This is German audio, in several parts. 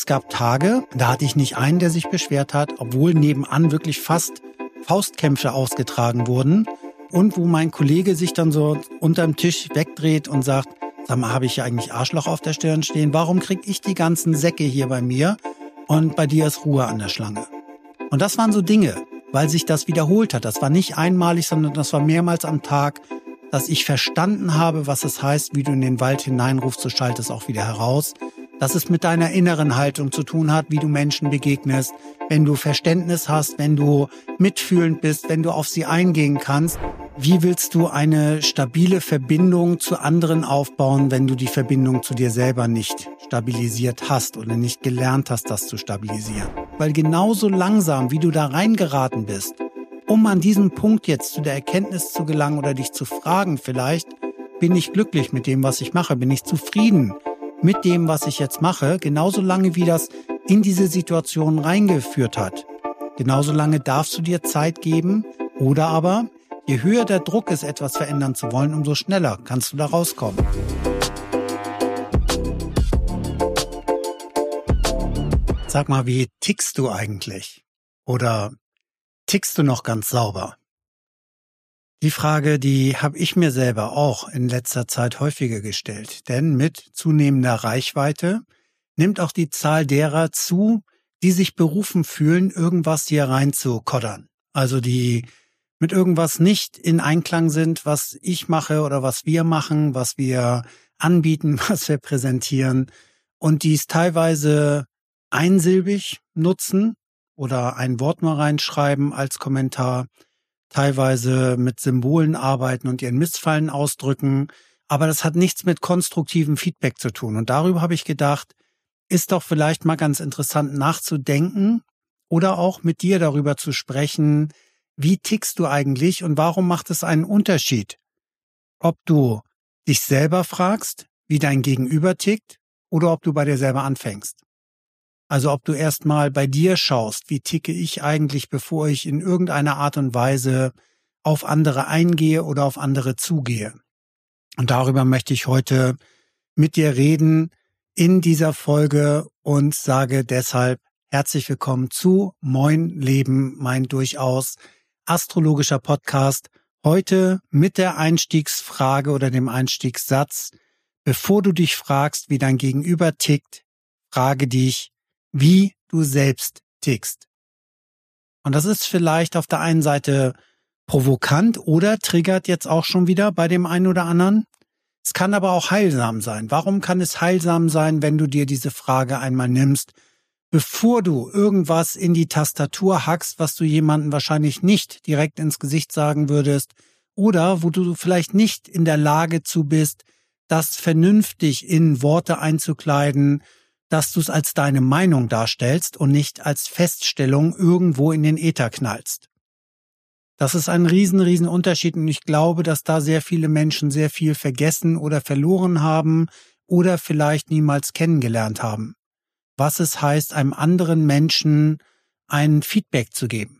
es gab Tage, da hatte ich nicht einen, der sich beschwert hat, obwohl nebenan wirklich fast Faustkämpfe ausgetragen wurden und wo mein Kollege sich dann so unterm Tisch wegdreht und sagt, sag mal, habe ich ja eigentlich Arschloch auf der Stirn stehen? Warum krieg ich die ganzen Säcke hier bei mir und bei dir ist Ruhe an der Schlange? Und das waren so Dinge, weil sich das wiederholt hat. Das war nicht einmalig, sondern das war mehrmals am Tag, dass ich verstanden habe, was es heißt, wie du in den Wald hineinrufst, du schaltest auch wieder heraus. Dass es mit deiner inneren Haltung zu tun hat, wie du Menschen begegnest, wenn du Verständnis hast, wenn du mitfühlend bist, wenn du auf sie eingehen kannst. Wie willst du eine stabile Verbindung zu anderen aufbauen, wenn du die Verbindung zu dir selber nicht stabilisiert hast oder nicht gelernt hast, das zu stabilisieren? Weil genauso langsam, wie du da reingeraten bist, um an diesem Punkt jetzt zu der Erkenntnis zu gelangen oder dich zu fragen vielleicht, bin ich glücklich mit dem, was ich mache, bin ich zufrieden mit dem, was ich jetzt mache, genauso lange wie das in diese Situation reingeführt hat. Genauso lange darfst du dir Zeit geben oder aber, je höher der Druck ist, etwas verändern zu wollen, umso schneller kannst du da rauskommen. Sag mal, wie tickst du eigentlich? Oder tickst du noch ganz sauber? Die Frage, die habe ich mir selber auch in letzter Zeit häufiger gestellt. Denn mit zunehmender Reichweite nimmt auch die Zahl derer zu, die sich berufen fühlen, irgendwas hier reinzukoddern. Also die mit irgendwas nicht in Einklang sind, was ich mache oder was wir machen, was wir anbieten, was wir präsentieren. Und die es teilweise einsilbig nutzen oder ein Wort nur reinschreiben als Kommentar, teilweise mit Symbolen arbeiten und ihren Missfallen ausdrücken. Aber das hat nichts mit konstruktivem Feedback zu tun. Und darüber habe ich gedacht, ist doch vielleicht mal ganz interessant nachzudenken oder auch mit dir darüber zu sprechen, wie tickst du eigentlich und warum macht es einen Unterschied, ob du dich selber fragst, wie dein Gegenüber tickt oder ob du bei dir selber anfängst. Also ob du erstmal bei dir schaust, wie ticke ich eigentlich, bevor ich in irgendeiner Art und Weise auf andere eingehe oder auf andere zugehe. Und darüber möchte ich heute mit dir reden in dieser Folge und sage deshalb herzlich willkommen zu Moin Leben, mein durchaus astrologischer Podcast. Heute mit der Einstiegsfrage oder dem Einstiegssatz: Bevor du dich fragst, wie dein Gegenüber tickt, frage dich, wie du selbst tickst. Und das ist vielleicht auf der einen Seite provokant oder triggert jetzt auch schon wieder bei dem einen oder anderen. Es kann aber auch heilsam sein. Warum kann es heilsam sein, wenn du dir diese Frage einmal nimmst, bevor du irgendwas in die Tastatur hackst, was du jemandem wahrscheinlich nicht direkt ins Gesicht sagen würdest oder wo du vielleicht nicht in der Lage zu bist, das vernünftig in Worte einzukleiden, dass du es als deine Meinung darstellst und nicht als Feststellung irgendwo in den Äther knallst. Das ist ein riesen Unterschied und ich glaube, dass da sehr viele Menschen sehr viel vergessen oder verloren haben oder vielleicht niemals kennengelernt haben, was es heißt, einem anderen Menschen ein Feedback zu geben.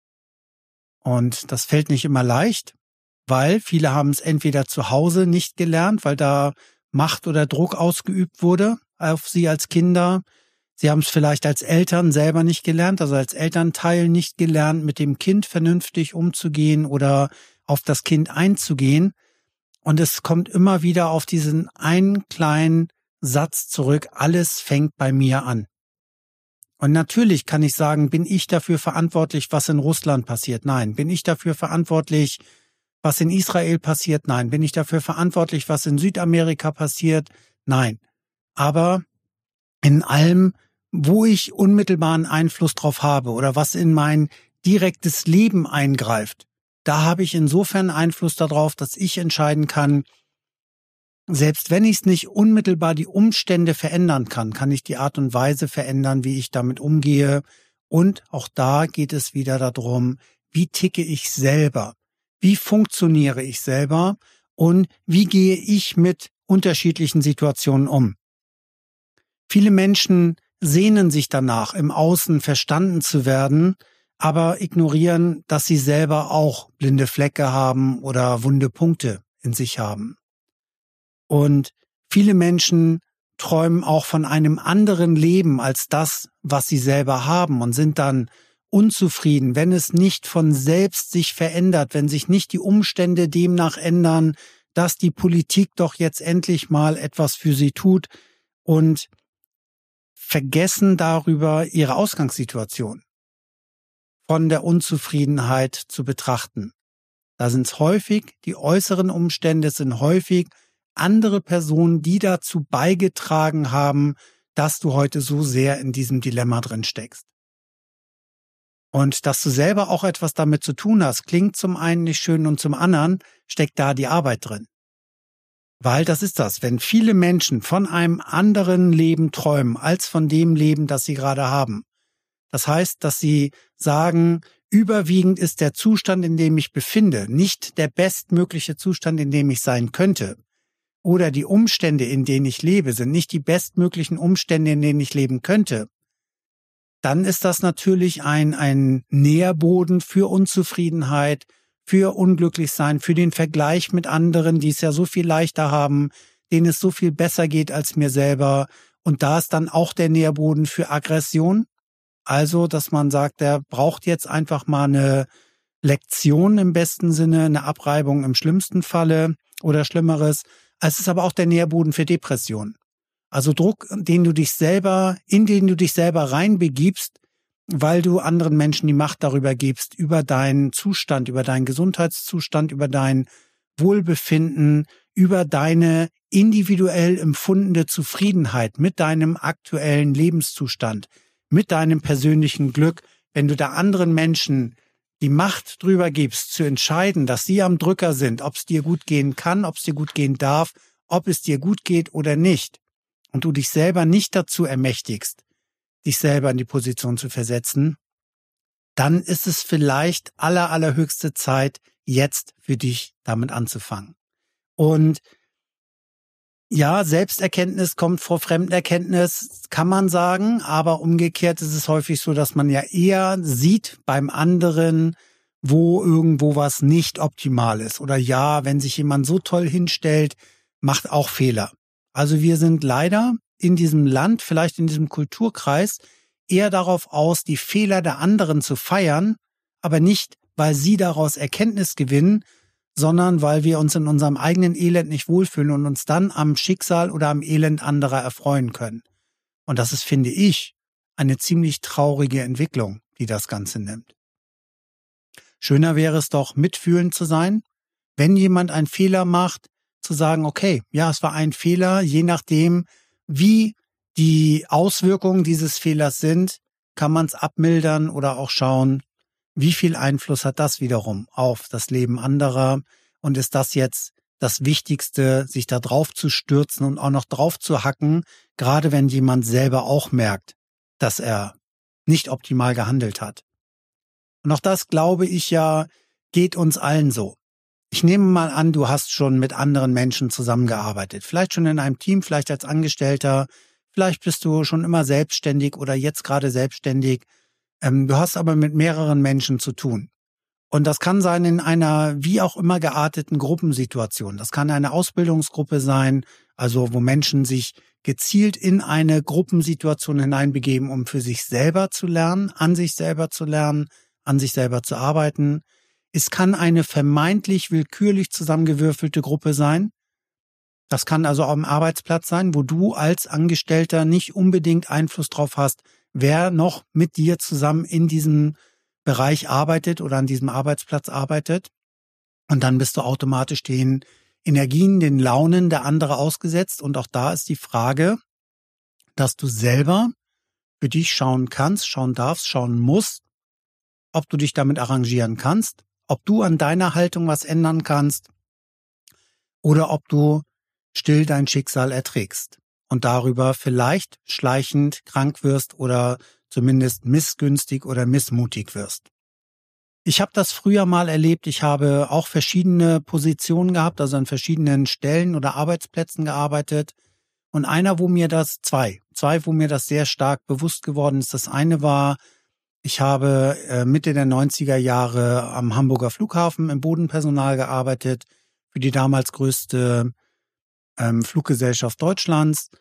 Und das fällt nicht immer leicht, weil viele haben es entweder zu Hause nicht gelernt, weil da Macht oder Druck ausgeübt wurde auf sie als Kinder. Sie haben es vielleicht als Eltern selber nicht gelernt, also als Elternteil nicht gelernt, mit dem Kind vernünftig umzugehen oder auf das Kind einzugehen. Und es kommt immer wieder auf diesen einen kleinen Satz zurück: Alles fängt bei mir an. Und natürlich kann ich sagen, bin ich dafür verantwortlich, was in Russland passiert? Nein. Bin ich dafür verantwortlich, was in Israel passiert? Nein. Bin ich dafür verantwortlich, was in Südamerika passiert? Nein. Aber in allem, wo ich unmittelbaren Einfluss drauf habe oder was in mein direktes Leben eingreift, da habe ich insofern Einfluss darauf, dass ich entscheiden kann, selbst wenn ich es nicht unmittelbar die Umstände verändern kann, kann ich die Art und Weise verändern, wie ich damit umgehe. Und auch da geht es wieder darum, wie ticke ich selber? Wie funktioniere ich selber? Und wie gehe ich mit unterschiedlichen Situationen um? Viele Menschen sehnen sich danach, im Außen verstanden zu werden, aber ignorieren, dass sie selber auch blinde Flecke haben oder wunde Punkte in sich haben. Und viele Menschen träumen auch von einem anderen Leben als das, was sie selber haben und sind dann unzufrieden, wenn es nicht von selbst sich verändert, wenn sich nicht die Umstände demnach ändern, dass die Politik doch jetzt endlich mal etwas für sie tut und vergessen darüber ihre Ausgangssituation von der Unzufriedenheit zu betrachten. Da sind es häufig, die äußeren Umstände sind häufig andere Personen, die dazu beigetragen haben, dass du heute so sehr in diesem Dilemma drin steckst. Und dass du selber auch etwas damit zu tun hast, klingt zum einen nicht schön und zum anderen steckt da die Arbeit drin. Weil das ist das, wenn viele Menschen von einem anderen Leben träumen, als von dem Leben, das sie gerade haben. Das heißt, dass sie sagen, überwiegend ist der Zustand, in dem ich befinde, nicht der bestmögliche Zustand, in dem ich sein könnte. Oder die Umstände, in denen ich lebe, sind nicht die bestmöglichen Umstände, in denen ich leben könnte. Dann ist das natürlich ein Nährboden für Unzufriedenheit, für Unglücklichsein, für den Vergleich mit anderen, die es ja so viel leichter haben, denen es so viel besser geht als mir selber. Und da ist dann auch der Nährboden für Aggression. Also, dass man sagt, der braucht jetzt einfach mal eine Lektion im besten Sinne, eine Abreibung im schlimmsten Falle oder Schlimmeres. Es ist aber auch der Nährboden für Depression. Also Druck, in den du dich selber reinbegibst, weil du anderen Menschen die Macht darüber gibst, über deinen Zustand, über deinen Gesundheitszustand, über dein Wohlbefinden, über deine individuell empfundene Zufriedenheit mit deinem aktuellen Lebenszustand, mit deinem persönlichen Glück, wenn du da anderen Menschen die Macht drüber gibst, zu entscheiden, dass sie am Drücker sind, ob es dir gut gehen kann, ob es dir gut gehen darf, ob es dir gut geht oder nicht, und du dich selber nicht dazu ermächtigst, dich selber in die Position zu versetzen, dann ist es vielleicht allerhöchste Zeit, jetzt für dich damit anzufangen. Und ja, Selbsterkenntnis kommt vor Fremderkenntnis, kann man sagen, aber umgekehrt ist es häufig so, dass man ja eher sieht beim anderen, wo irgendwo was nicht optimal ist. Oder ja, wenn sich jemand so toll hinstellt, macht auch Fehler. Also wir sind leider in diesem Land, vielleicht in diesem Kulturkreis, eher darauf aus, die Fehler der anderen zu feiern, aber nicht, weil sie daraus Erkenntnis gewinnen, sondern weil wir uns in unserem eigenen Elend nicht wohlfühlen und uns dann am Schicksal oder am Elend anderer erfreuen können. Und das ist, finde ich, eine ziemlich traurige Entwicklung, die das Ganze nimmt. Schöner wäre es doch, mitfühlend zu sein, wenn jemand einen Fehler macht, zu sagen, okay, ja, es war ein Fehler, je nachdem, wie die Auswirkungen dieses Fehlers sind, kann man es abmildern oder auch schauen, wie viel Einfluss hat das wiederum auf das Leben anderer und ist das jetzt das Wichtigste, sich da drauf zu stürzen und auch noch drauf zu hacken, gerade wenn jemand selber auch merkt, dass er nicht optimal gehandelt hat. Und auch das, glaube ich ja, geht uns allen so. Ich nehme mal an, du hast schon mit anderen Menschen zusammengearbeitet. Vielleicht schon in einem Team, vielleicht als Angestellter, vielleicht bist du schon immer selbstständig oder jetzt gerade selbstständig. Du hast aber mit mehreren Menschen zu tun. Und das kann sein in einer wie auch immer gearteten Gruppensituation. Das kann eine Ausbildungsgruppe sein, also wo Menschen sich gezielt in eine Gruppensituation hineinbegeben, um für sich selber zu lernen, an sich selber zu lernen, an sich selber zu arbeiten. Es kann eine vermeintlich willkürlich zusammengewürfelte Gruppe sein. Das kann also auch am Arbeitsplatz sein, wo du als Angestellter nicht unbedingt Einfluss drauf hast, wer noch mit dir zusammen in diesem Bereich arbeitet oder an diesem Arbeitsplatz arbeitet. Und dann bist du automatisch den Energien, den Launen der anderen ausgesetzt. Und auch da ist die Frage, dass du selber für dich schauen kannst, schauen darfst, schauen musst, ob du dich damit arrangieren kannst, ob du an deiner Haltung was ändern kannst oder ob du still dein Schicksal erträgst und darüber vielleicht schleichend krank wirst oder zumindest missgünstig oder missmutig wirst. Ich habe das früher mal erlebt. Ich habe auch verschiedene Positionen gehabt, also an verschiedenen Stellen oder Arbeitsplätzen gearbeitet. Und wo mir das sehr stark bewusst geworden ist. Das eine war, ich habe Mitte der 90er Jahre am Hamburger Flughafen im Bodenpersonal gearbeitet, für die damals größte Fluggesellschaft Deutschlands.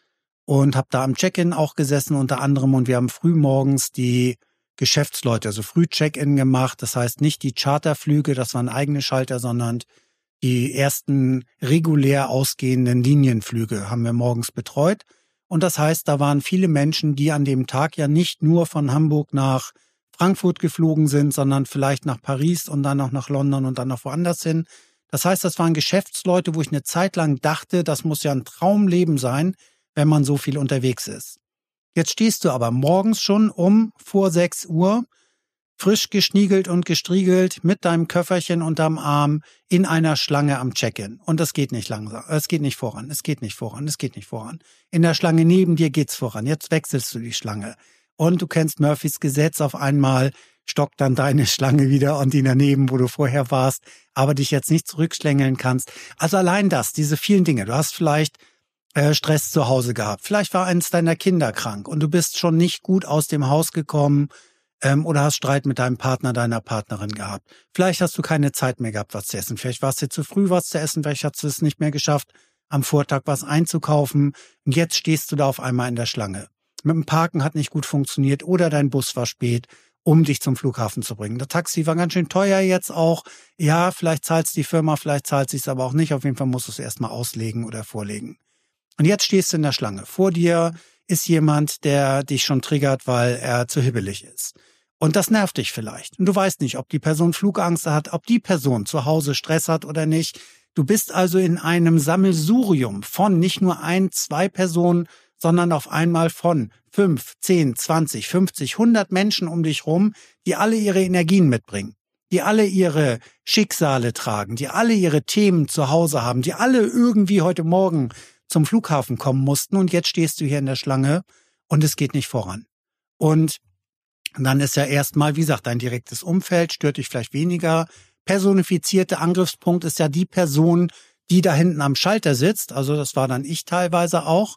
und habe da am Check-in auch gesessen unter anderem und wir haben frühmorgens die Geschäftsleute, also Früh-Check-in gemacht. Das heißt nicht die Charterflüge, das waren eigene Schalter, sondern die ersten regulär ausgehenden Linienflüge haben wir morgens betreut. Und das heißt, da waren viele Menschen, die an dem Tag ja nicht nur von Hamburg nach Frankfurt geflogen sind, sondern vielleicht nach Paris und dann auch nach London und dann noch woanders hin. Das heißt, das waren Geschäftsleute, wo ich eine Zeit lang dachte, das muss ja ein Traumleben sein, wenn man so viel unterwegs ist. Jetzt stehst du aber morgens schon vor 6 Uhr, frisch geschniegelt und gestriegelt, mit deinem Köfferchen unterm Arm in einer Schlange am Check-in. Und das geht nicht langsam, es geht nicht voran, es geht nicht voran, es geht nicht voran. In der Schlange neben dir geht's voran, jetzt wechselst du die Schlange. Und du kennst Murphys Gesetz, auf einmal stockt dann deine Schlange wieder und die daneben, wo du vorher warst, aber dich jetzt nicht zurückschlängeln kannst. Also allein das, diese vielen Dinge. Du hast vielleicht Stress zu Hause gehabt. Vielleicht war eines deiner Kinder krank und du bist schon nicht gut aus dem Haus gekommen oder hast Streit mit deinem Partner, deiner Partnerin gehabt. Vielleicht hast du keine Zeit mehr gehabt, was zu essen. Vielleicht warst du zu früh, was zu essen. Vielleicht hast du es nicht mehr geschafft, am Vortag was einzukaufen. Und jetzt stehst du da auf einmal in der Schlange. Mit dem Parken hat nicht gut funktioniert oder dein Bus war spät, um dich zum Flughafen zu bringen. Das Taxi war ganz schön teuer jetzt auch. Ja, vielleicht zahlt es die Firma, vielleicht zahlt es aber auch nicht. Auf jeden Fall musst du es erstmal auslegen oder vorlegen. Und jetzt stehst du in der Schlange. Vor dir ist jemand, der dich schon triggert, weil er zu hibbelig ist. Und das nervt dich vielleicht. Und du weißt nicht, ob die Person Flugangst hat, ob die Person zu Hause Stress hat oder nicht. Du bist also in einem Sammelsurium von nicht nur 1, 2 Personen, sondern auf einmal von 5, 10, 20, 50, 100 Menschen um dich rum, die alle ihre Energien mitbringen, die alle ihre Schicksale tragen, die alle ihre Themen zu Hause haben, die alle irgendwie heute Morgen zum Flughafen kommen mussten und jetzt stehst du hier in der Schlange und es geht nicht voran. Und dann ist ja erstmal, wie gesagt, dein direktes Umfeld stört dich vielleicht weniger. Personifizierte Angriffspunkt ist ja die Person, die da hinten am Schalter sitzt, also das war dann ich teilweise auch,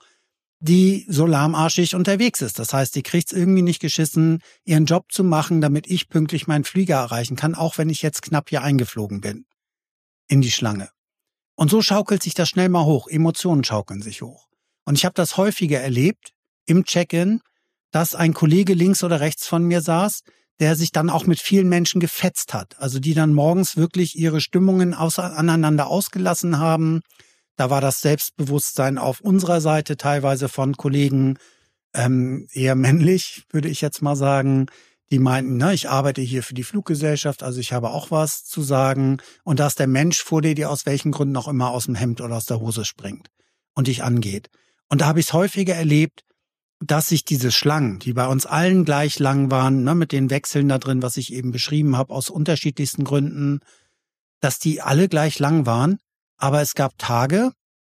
die so lahmarschig unterwegs ist. Das heißt, die kriegt's irgendwie nicht geschissen, ihren Job zu machen, damit ich pünktlich meinen Flieger erreichen kann, auch wenn ich jetzt knapp hier eingeflogen bin in die Schlange. Und so schaukelt sich das schnell mal hoch. Emotionen schaukeln sich hoch. Und ich habe das häufiger erlebt im Check-in, dass ein Kollege links oder rechts von mir saß, der sich dann auch mit vielen Menschen gefetzt hat. Also die dann morgens wirklich ihre Stimmungen aneinander ausgelassen haben. Da war das Selbstbewusstsein auf unserer Seite teilweise von Kollegen eher männlich, würde ich jetzt mal sagen. Die meinten, ich arbeite hier für die Fluggesellschaft, also ich habe auch was zu sagen. Und da ist der Mensch vor dir, der aus welchen Gründen auch immer aus dem Hemd oder aus der Hose springt und dich angeht. Und da habe ich es häufiger erlebt, dass sich diese Schlangen, die bei uns allen gleich lang waren, mit den Wechseln da drin, was ich eben beschrieben habe, aus unterschiedlichsten Gründen, dass die alle gleich lang waren. Aber es gab Tage,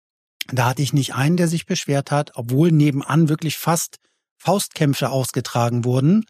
da hatte ich nicht einen, der sich beschwert hat, obwohl nebenan wirklich fast Faustkämpfe ausgetragen wurden.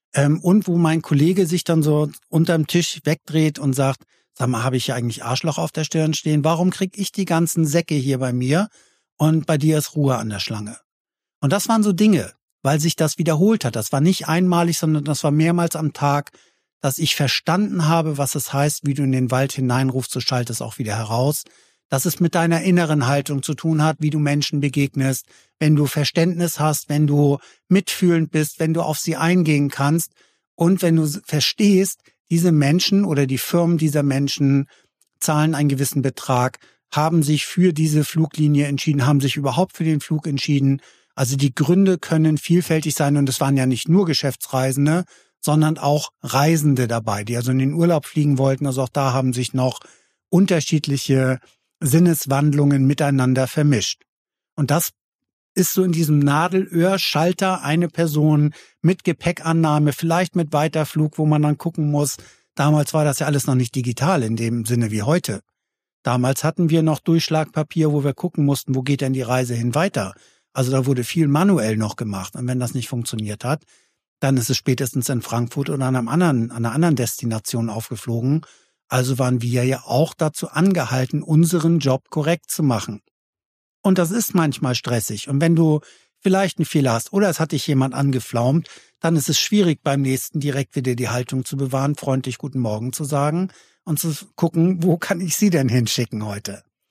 Und wo mein Kollege sich dann so unterm Tisch wegdreht und sagt, sag mal, habe ich ja eigentlich Arschloch auf der Stirn stehen? Warum krieg ich die ganzen Säcke hier bei mir und bei dir ist Ruhe an der Schlange? Und das waren so Dinge, weil sich das wiederholt hat. Das war nicht einmalig, sondern das war mehrmals am Tag, dass ich verstanden habe, was es heißt, wie du in den Wald hineinrufst, du schaltest auch wieder heraus. Dass es mit deiner inneren Haltung zu tun hat, wie du Menschen begegnest, wenn du Verständnis hast, wenn du mitfühlend bist, wenn du auf sie eingehen kannst und wenn du verstehst, diese Menschen oder die Firmen dieser Menschen zahlen einen gewissen Betrag, haben sich für diese Fluglinie entschieden, haben sich überhaupt für den Flug entschieden. Also die Gründe können vielfältig sein und es waren ja nicht nur Geschäftsreisende, sondern auch Reisende dabei, die also in den Urlaub fliegen wollten. Also auch da haben sich noch unterschiedliche Sinneswandlungen miteinander vermischt. Und das ist so in diesem Nadelöhr-Schalter eine Person mit Gepäckannahme, vielleicht mit Weiterflug, wo man dann gucken muss. Damals war das ja alles noch nicht digital in dem Sinne wie heute. Damals hatten wir noch Durchschlagpapier, wo wir gucken mussten, wo geht denn die Reise hin weiter. Also da wurde viel manuell noch gemacht. Und wenn das nicht funktioniert hat, dann ist es spätestens in Frankfurt oder an einer anderen Destination aufgeflogen. Also waren wir ja auch dazu angehalten, unseren Job korrekt zu machen. Und das ist manchmal stressig. Und wenn du vielleicht einen Fehler hast oder es hat dich jemand angeflaumt, dann ist es schwierig, beim nächsten direkt wieder die Haltung zu bewahren, freundlich Guten Morgen zu sagen und zu gucken, wo kann ich sie denn hinschicken heute?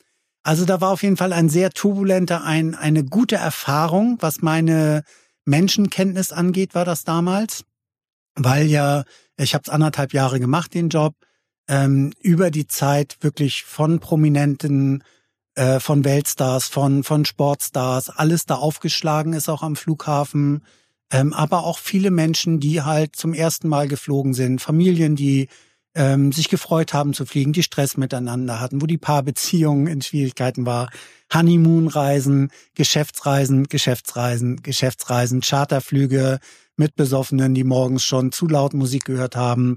Also da war auf jeden Fall ein sehr turbulenter, eine gute Erfahrung, was meine Menschenkenntnis angeht, war das damals. Weil ja, ich habe es 1,5 Jahre gemacht, den Job, über die Zeit wirklich von Prominenten, von Weltstars, von Sportstars, alles da aufgeschlagen ist, auch am Flughafen. Aber auch viele Menschen, die halt zum ersten Mal geflogen sind, Familien, die sich gefreut haben zu fliegen, die Stress miteinander hatten, wo die Paarbeziehungen in Schwierigkeiten war, Honeymoon-Reisen, Geschäftsreisen, Charterflüge mit Besoffenen, die morgens schon zu laut Musik gehört haben,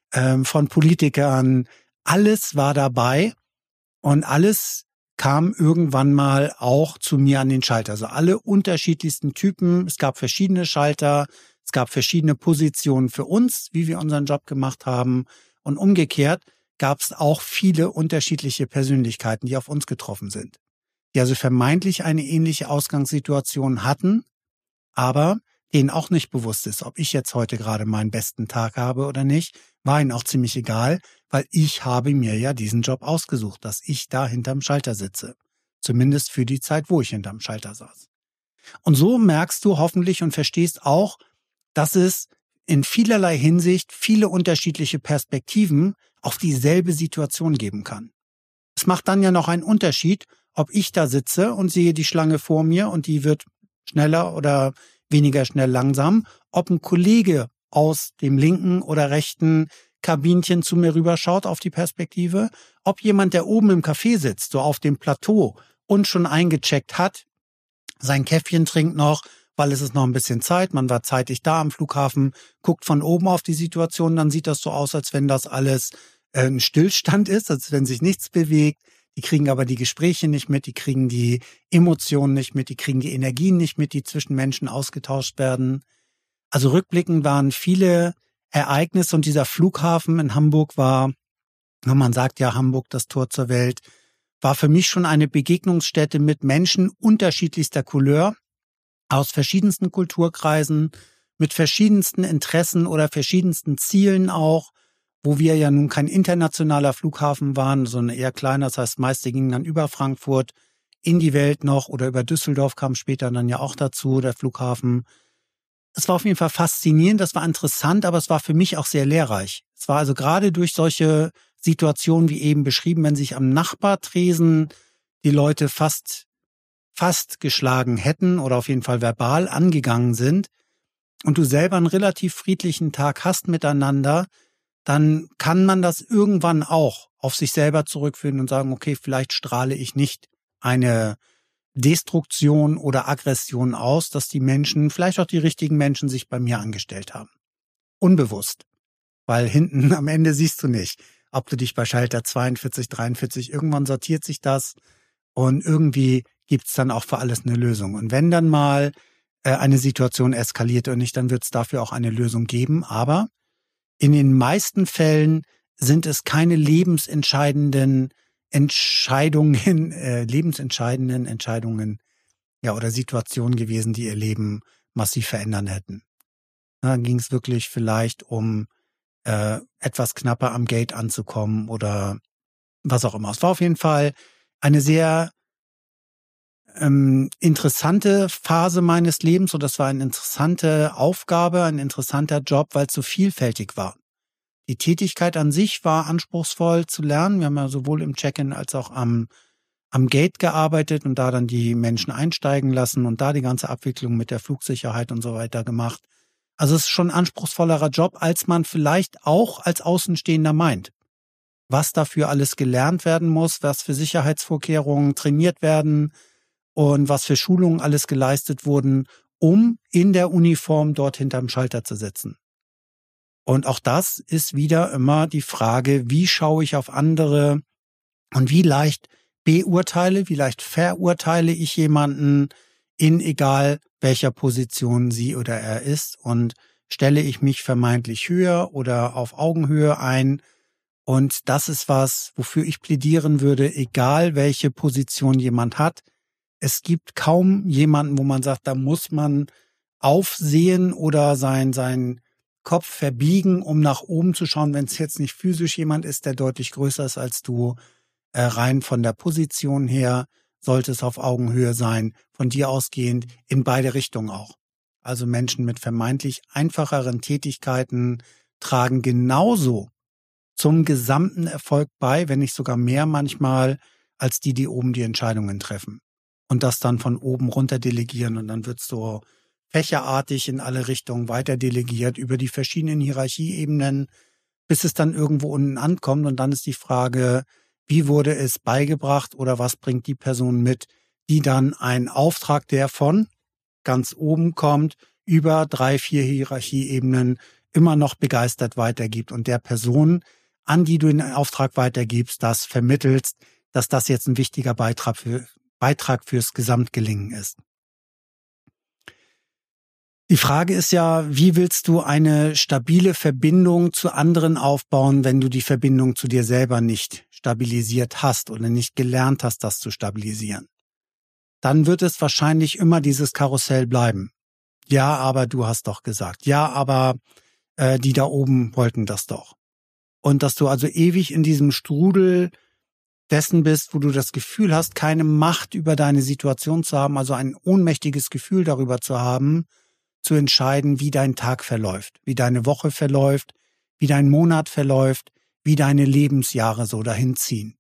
von Politikern. Alles war dabei und alles kam irgendwann mal auch zu mir an den Schalter. Also alle unterschiedlichsten Typen. Es gab verschiedene Schalter, es gab verschiedene Positionen für uns, wie wir unseren Job gemacht haben. Und umgekehrt gab es auch viele unterschiedliche Persönlichkeiten, die auf uns getroffen sind. Die also vermeintlich eine ähnliche Ausgangssituation hatten, aber denen auch nicht bewusst ist, ob ich jetzt heute gerade meinen besten Tag habe oder nicht, war ihnen auch ziemlich egal, weil ich habe mir ja diesen Job ausgesucht, dass ich da hinterm Schalter sitze. Zumindest für die Zeit, wo ich hinterm Schalter saß. Und so merkst du hoffentlich und verstehst auch, dass es in vielerlei Hinsicht viele unterschiedliche Perspektiven auf dieselbe Situation geben kann. Es macht dann ja noch einen Unterschied, ob ich da sitze und sehe die Schlange vor mir und die wird schneller oder weniger schnell langsam, ob ein Kollege aus dem linken oder rechten Kabinchen zu mir rüberschaut auf die Perspektive, ob jemand, der oben im Café sitzt, so auf dem Plateau und schon eingecheckt hat, sein Käffchen trinkt noch, weil es ist noch ein bisschen Zeit, man war zeitig da am Flughafen, guckt von oben auf die Situation, dann sieht das so aus, als wenn das alles ein Stillstand ist, als wenn sich nichts bewegt. Die kriegen aber die Gespräche nicht mit, die kriegen die Emotionen nicht mit, die kriegen die Energien nicht mit, die zwischen Menschen ausgetauscht werden. Also rückblickend waren viele Ereignisse und dieser Flughafen in Hamburg war, man sagt ja Hamburg das Tor zur Welt, war für mich schon eine Begegnungsstätte mit Menschen unterschiedlichster Couleur, aus verschiedensten Kulturkreisen, mit verschiedensten Interessen oder verschiedensten Zielen auch, wo wir ja nun kein internationaler Flughafen waren, sondern eher kleiner, das heißt, meiste gingen dann über Frankfurt in die Welt noch oder über Düsseldorf kam später dann ja auch dazu, der Flughafen. Es war auf jeden Fall faszinierend, das war interessant, aber es war für mich auch sehr lehrreich. Es war also gerade durch solche Situationen wie eben beschrieben, wenn sich am Nachbartresen die Leute fast geschlagen hätten oder auf jeden Fall verbal angegangen sind und du selber einen relativ friedlichen Tag hast miteinander, dann kann man das irgendwann auch auf sich selber zurückführen und sagen, okay, vielleicht strahle ich nicht eine Destruktion oder Aggression aus, dass die Menschen, vielleicht auch die richtigen Menschen, sich bei mir angestellt haben. Unbewusst. Weil hinten am Ende siehst du nicht, ob du dich bei Schalter 42, 43, irgendwann sortiert sich das und irgendwie gibt's dann auch für alles eine Lösung. Und wenn dann mal eine Situation eskaliert und nicht, dann wird's dafür auch eine Lösung geben. Aber in den meisten Fällen sind es keine lebensentscheidenden Entscheidungen, ja, oder Situationen gewesen, die ihr Leben massiv verändern hätten. Dann ging es wirklich vielleicht um etwas knapper am Gate anzukommen oder was auch immer. Es war auf jeden Fall eine sehr interessante Phase meines Lebens und das war eine interessante Aufgabe, ein interessanter Job, weil es so vielfältig war. Die Tätigkeit an sich war anspruchsvoll zu lernen. Wir haben ja sowohl im Check-in als auch am Gate gearbeitet und da dann die Menschen einsteigen lassen und da die ganze Abwicklung mit der Flugsicherheit und so weiter gemacht. Also es ist schon ein anspruchsvollerer Job, als man vielleicht auch als Außenstehender meint. Was dafür alles gelernt werden muss, was für Sicherheitsvorkehrungen trainiert werden und was für Schulungen alles geleistet wurden, um in der Uniform dort hinterm Schalter zu sitzen. Und auch das ist wieder immer die Frage, wie schaue ich auf andere und wie leicht beurteile, wie leicht verurteile ich jemanden in egal welcher Position sie oder er ist und stelle ich mich vermeintlich höher oder auf Augenhöhe ein. Und das ist was, wofür ich plädieren würde, egal welche Position jemand hat. Es gibt kaum jemanden, wo man sagt, da muss man aufsehen oder sein Kopf verbiegen, um nach oben zu schauen, wenn es jetzt nicht physisch jemand ist, der deutlich größer ist als du. rein von der Position her sollte es auf Augenhöhe sein, von dir ausgehend in beide Richtungen auch. Also Menschen mit vermeintlich einfacheren Tätigkeiten tragen genauso zum gesamten Erfolg bei, wenn nicht sogar mehr manchmal, als die oben die Entscheidungen treffen. Und das dann von oben runter delegieren und dann wird so fächerartig in alle Richtungen weiter delegiert über die verschiedenen Hierarchieebenen, bis es dann irgendwo unten ankommt und dann ist die Frage, wie wurde es beigebracht oder was bringt die Person mit, die dann einen Auftrag, der von ganz oben kommt, über 3, 4 Hierarchieebenen immer noch begeistert weitergibt und der Person, an die du den Auftrag weitergibst, das vermittelst, dass das jetzt ein wichtiger Beitrag fürs Gesamtgelingen ist. Die Frage ist ja, wie willst du eine stabile Verbindung zu anderen aufbauen, wenn du die Verbindung zu dir selber nicht stabilisiert hast oder nicht gelernt hast, das zu stabilisieren? Dann wird es wahrscheinlich immer dieses Karussell bleiben. Ja, aber du hast doch gesagt. Ja, aber die da oben wollten das doch. Und dass du also ewig in diesem Strudel dessen bist, wo du das Gefühl hast, keine Macht über deine Situation zu haben, also ein ohnmächtiges Gefühl darüber zu haben, zu entscheiden, wie dein Tag verläuft, wie deine Woche verläuft, wie dein Monat verläuft, wie deine Lebensjahre so dahin ziehen.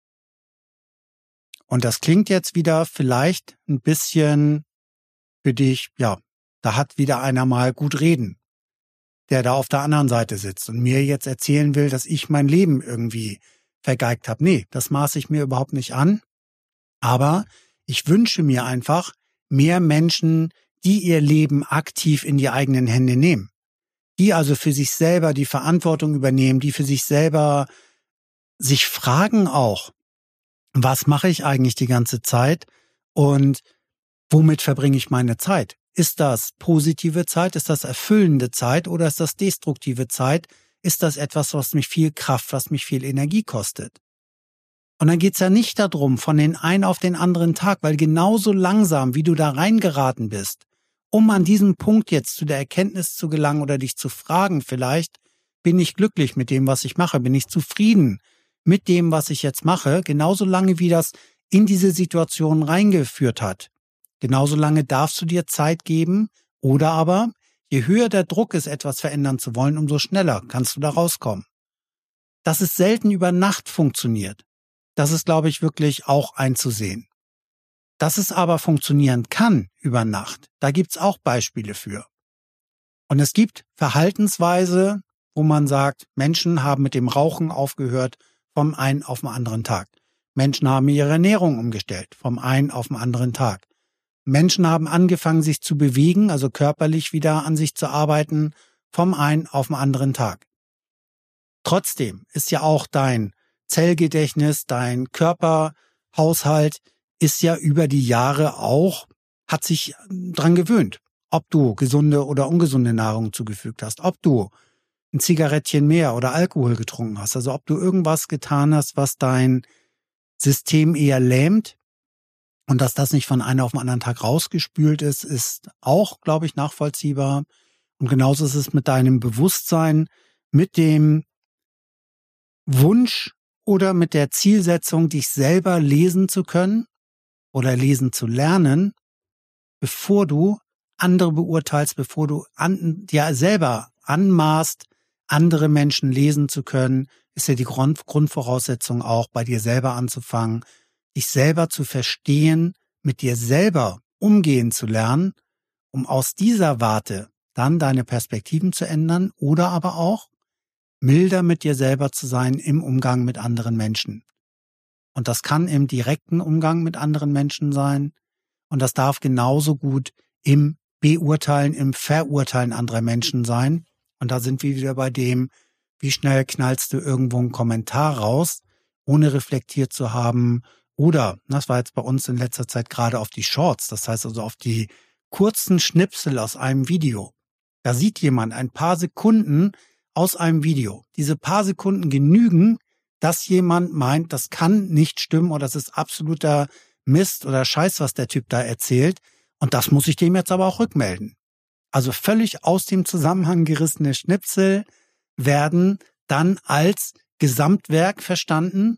Und das klingt jetzt wieder vielleicht ein bisschen für dich, ja, da hat wieder einer mal gut reden, der da auf der anderen Seite sitzt und mir jetzt erzählen will, dass ich mein Leben irgendwie vergeigt habe. Nee, das maße ich mir überhaupt nicht an. Aber ich wünsche mir einfach mehr Menschen, die ihr Leben aktiv in die eigenen Hände nehmen. Die also für sich selber die Verantwortung übernehmen, die für sich selber sich fragen auch, was mache ich eigentlich die ganze Zeit und womit verbringe ich meine Zeit? Ist das positive Zeit? Ist das erfüllende Zeit? Oder ist das destruktive Zeit? Ist das etwas, was mich viel Kraft, was mich viel Energie kostet? Und dann geht's ja nicht darum, von den einen auf den anderen Tag, weil genauso langsam, wie du da reingeraten bist, um an diesem Punkt jetzt zu der Erkenntnis zu gelangen oder dich zu fragen vielleicht, bin ich glücklich mit dem, was ich mache? Bin ich zufrieden mit dem, was ich jetzt mache? Genauso lange, wie das in diese Situation reingeführt hat. Genauso lange darfst du dir Zeit geben oder aber, je höher der Druck ist, etwas verändern zu wollen, umso schneller kannst du da rauskommen. Dass es selten über Nacht funktioniert, das ist, glaube ich, wirklich auch einzusehen. Dass es aber funktionieren kann über Nacht, da gibt's auch Beispiele für. Und es gibt Verhaltensweise, wo man sagt, Menschen haben mit dem Rauchen aufgehört vom einen auf den anderen Tag. Menschen haben ihre Ernährung umgestellt vom einen auf den anderen Tag. Menschen haben angefangen, sich zu bewegen, also körperlich wieder an sich zu arbeiten, vom einen auf den anderen Tag. Trotzdem ist ja auch dein Zellgedächtnis, dein Körperhaushalt ist ja über die Jahre auch, hat sich dran gewöhnt, ob du gesunde oder ungesunde Nahrung zugefügt hast, ob du ein Zigarettchen mehr oder Alkohol getrunken hast, also ob du irgendwas getan hast, was dein System eher lähmt. Und dass das nicht von einem auf den anderen Tag rausgespült ist, ist auch, glaube ich, nachvollziehbar. Und genauso ist es mit deinem Bewusstsein, mit dem Wunsch oder mit der Zielsetzung, dich selber lesen zu können oder lesen zu lernen, bevor du andere beurteilst, bevor du dir selber anmaßt, andere Menschen lesen zu können, ist ja die Grundvoraussetzung auch, bei dir selber anzufangen, dich selber zu verstehen, mit dir selber umgehen zu lernen, um aus dieser Warte dann deine Perspektiven zu ändern oder aber auch milder mit dir selber zu sein im Umgang mit anderen Menschen. Und das kann im direkten Umgang mit anderen Menschen sein und das darf genauso gut im Beurteilen, im Verurteilen anderer Menschen sein. Und da sind wir wieder bei dem, wie schnell knallst du irgendwo einen Kommentar raus, ohne reflektiert zu haben. Oder, das war jetzt bei uns in letzter Zeit gerade auf die Shorts, das heißt also auf die kurzen Schnipsel aus einem Video. Da sieht jemand ein paar Sekunden aus einem Video. Diese paar Sekunden genügen, dass jemand meint, das kann nicht stimmen oder das ist absoluter Mist oder Scheiß, was der Typ da erzählt. Und das muss ich dem jetzt aber auch rückmelden. Also völlig aus dem Zusammenhang gerissene Schnipsel werden dann als Gesamtwerk verstanden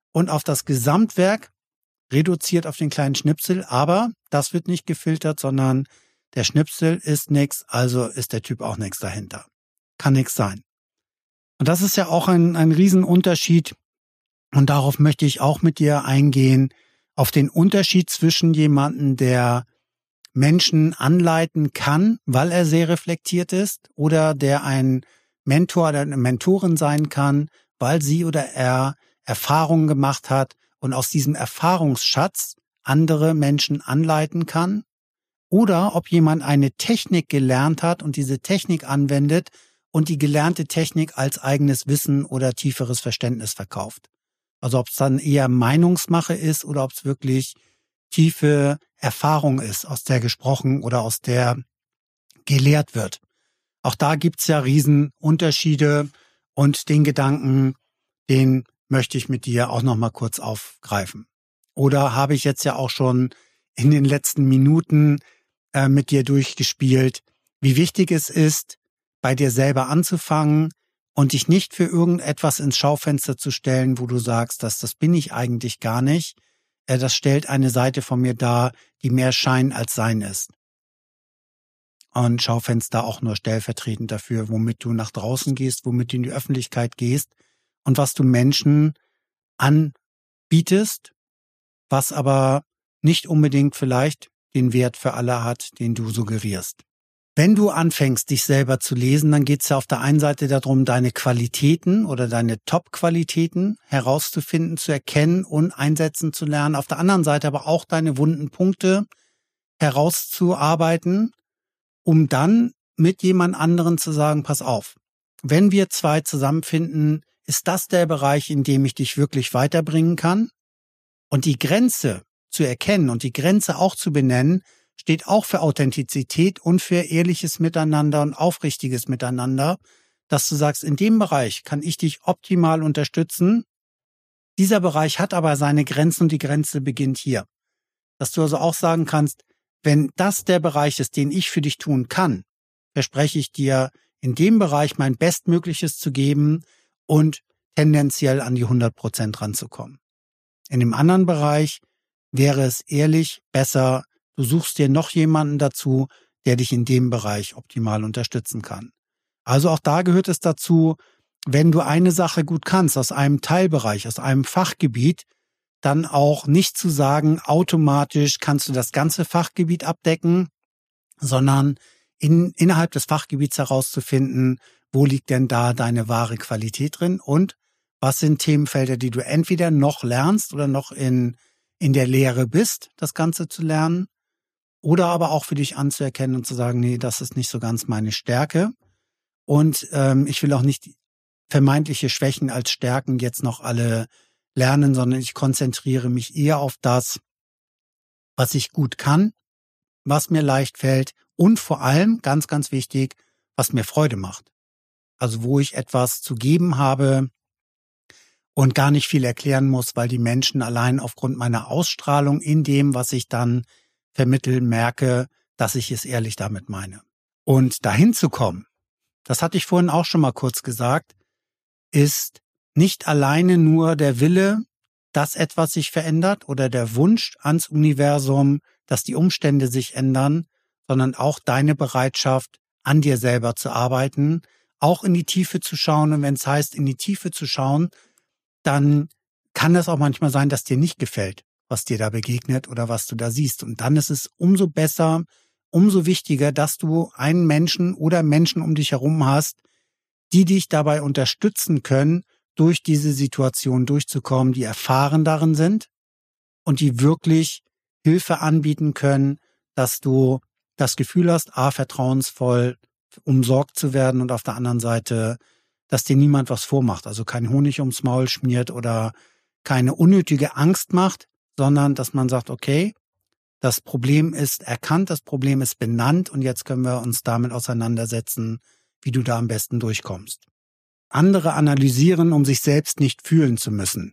und auf das Gesamtwerk reduziert auf den kleinen Schnipsel, aber das wird nicht gefiltert, sondern der Schnipsel ist nix, also ist der Typ auch nix dahinter. Kann nix sein. Und das ist ja auch ein Riesenunterschied und darauf möchte ich auch mit dir eingehen, auf den Unterschied zwischen jemandem, der Menschen anleiten kann, weil er sehr reflektiert ist, oder der ein Mentor oder eine Mentorin sein kann, weil sie oder er Erfahrungen gemacht hat und aus diesem Erfahrungsschatz andere Menschen anleiten kann, oder ob jemand eine Technik gelernt hat und diese Technik anwendet und die gelernte Technik als eigenes Wissen oder tieferes Verständnis verkauft. Also ob es dann eher Meinungsmache ist oder ob es wirklich tiefe Erfahrung ist, aus der gesprochen oder aus der gelehrt wird. Auch da gibt's ja Riesenunterschiede und den Gedanken, den möchte ich mit dir auch noch mal kurz aufgreifen. Oder habe ich jetzt ja auch schon in den letzten Minuten mit dir durchgespielt, wie wichtig es ist, bei dir selber anzufangen und dich nicht für irgendetwas ins Schaufenster zu stellen, wo du sagst, das bin ich eigentlich gar nicht. Das stellt eine Seite von mir dar, die mehr Schein als Sein ist. Und Schaufenster auch nur stellvertretend dafür, womit du nach draußen gehst, womit du in die Öffentlichkeit gehst und was du Menschen anbietest, was aber nicht unbedingt vielleicht den Wert für alle hat, den du suggerierst. Wenn du anfängst, dich selber zu lesen, dann geht es ja auf der einen Seite darum, deine Qualitäten oder deine Top-Qualitäten herauszufinden, zu erkennen und einsetzen zu lernen. Auf der anderen Seite aber auch deine wunden Punkte herauszuarbeiten, um dann mit jemand anderen zu sagen, pass auf, wenn wir zwei zusammenfinden, ist das der Bereich, in dem ich dich wirklich weiterbringen kann? Und die Grenze zu erkennen und die Grenze auch zu benennen, steht auch für Authentizität und für ehrliches Miteinander und aufrichtiges Miteinander, dass du sagst, in dem Bereich kann ich dich optimal unterstützen. Dieser Bereich hat aber seine Grenzen und die Grenze beginnt hier. Dass du also auch sagen kannst, wenn das der Bereich ist, den ich für dich tun kann, verspreche ich dir, in dem Bereich mein Bestmögliches zu geben und tendenziell an die 100% ranzukommen. In dem anderen Bereich wäre es ehrlich besser, du suchst dir noch jemanden dazu, der dich in dem Bereich optimal unterstützen kann. Also auch da gehört es dazu, wenn du eine Sache gut kannst, aus einem Teilbereich, aus einem Fachgebiet, dann auch nicht zu sagen, automatisch kannst du das ganze Fachgebiet abdecken, sondern innerhalb des Fachgebiets herauszufinden, wo liegt denn da deine wahre Qualität drin und was sind Themenfelder, die du entweder noch lernst oder noch in der Lehre bist, das Ganze zu lernen, oder aber auch für dich anzuerkennen und zu sagen, nee, das ist nicht so ganz meine Stärke und ich will auch nicht vermeintliche Schwächen als Stärken jetzt noch alle lernen, sondern ich konzentriere mich eher auf das, was ich gut kann, was mir leicht fällt und vor allem, ganz, ganz wichtig, was mir Freude macht. Also wo ich etwas zu geben habe und gar nicht viel erklären muss, weil die Menschen allein aufgrund meiner Ausstrahlung in dem, was ich dann vermitteln, merke, dass ich es ehrlich damit meine. Und dahin zu kommen, das hatte ich vorhin auch schon mal kurz gesagt, ist nicht alleine nur der Wille, dass etwas sich verändert oder der Wunsch ans Universum, dass die Umstände sich ändern, sondern auch deine Bereitschaft, an dir selber zu arbeiten, auch in die Tiefe zu schauen. Und wenn es heißt, in die Tiefe zu schauen, dann kann es auch manchmal sein, dass dir nicht gefällt, was dir da begegnet oder was du da siehst. Und dann ist es umso besser, umso wichtiger, dass du einen Menschen oder Menschen um dich herum hast, die dich dabei unterstützen können, durch diese Situation durchzukommen, die erfahren darin sind und die wirklich Hilfe anbieten können, dass du das Gefühl hast, vertrauensvoll umsorgt zu werden und auf der anderen Seite, dass dir niemand was vormacht, also kein Honig ums Maul schmiert oder keine unnötige Angst macht, sondern dass man sagt, okay, das Problem ist erkannt, das Problem ist benannt und jetzt können wir uns damit auseinandersetzen, wie du da am besten durchkommst. Andere analysieren, um sich selbst nicht fühlen zu müssen.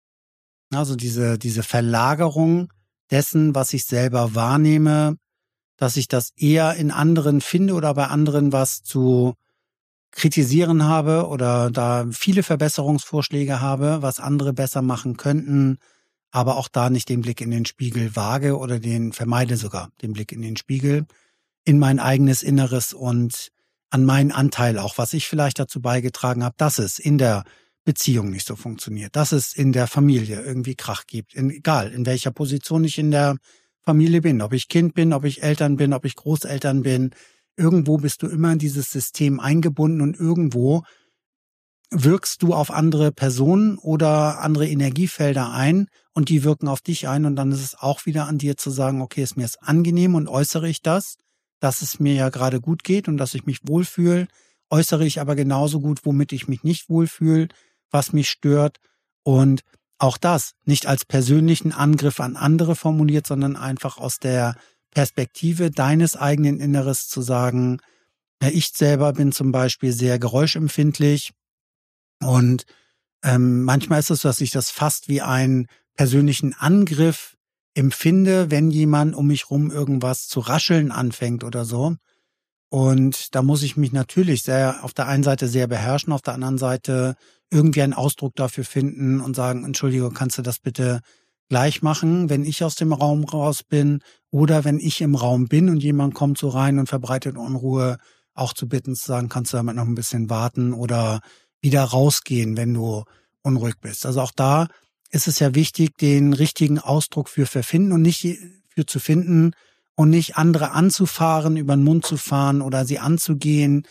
Also diese Verlagerung dessen, was ich selber wahrnehme, dass ich das eher in anderen finde oder bei anderen was zu kritisieren habe oder da viele Verbesserungsvorschläge habe, was andere besser machen könnten, aber auch da nicht den Blick in den Spiegel wage oder vermeide sogar den Blick in den Spiegel, in mein eigenes Inneres und an meinen Anteil auch, was ich vielleicht dazu beigetragen habe, dass es in der Beziehung nicht so funktioniert, dass es in der Familie irgendwie Krach gibt, egal in welcher Position ich in der Familie bin, ob ich Kind bin, ob ich Eltern bin, ob ich Großeltern bin. Irgendwo bist du immer in dieses System eingebunden und irgendwo wirkst du auf andere Personen oder andere Energiefelder ein und die wirken auf dich ein und dann ist es auch wieder an dir zu sagen, okay, ist mir jetzt angenehm und äußere ich das, dass es mir ja gerade gut geht und dass ich mich wohlfühle, äußere ich aber genauso gut, womit ich mich nicht wohlfühle, was mich stört und auch das nicht als persönlichen Angriff an andere formuliert, sondern einfach aus der Perspektive deines eigenen Inneres zu sagen, ich selber bin zum Beispiel sehr geräuschempfindlich und manchmal ist es so, dass ich das fast wie einen persönlichen Angriff empfinde, wenn jemand um mich rum irgendwas zu rascheln anfängt oder so. Und da muss ich mich natürlich auf der einen Seite sehr beherrschen, auf der anderen Seite irgendwie einen Ausdruck dafür finden und sagen, Entschuldigung, kannst du das bitte gleich machen, wenn ich aus dem Raum raus bin oder wenn ich im Raum bin und jemand kommt so rein und verbreitet Unruhe, auch zu bitten, zu sagen, kannst du damit noch ein bisschen warten oder wieder rausgehen, wenn du unruhig bist. Also auch da ist es ja wichtig, den richtigen Ausdruck für finden und nicht für zu finden und nicht andere anzufahren, über den Mund zu fahren oder sie anzugehen,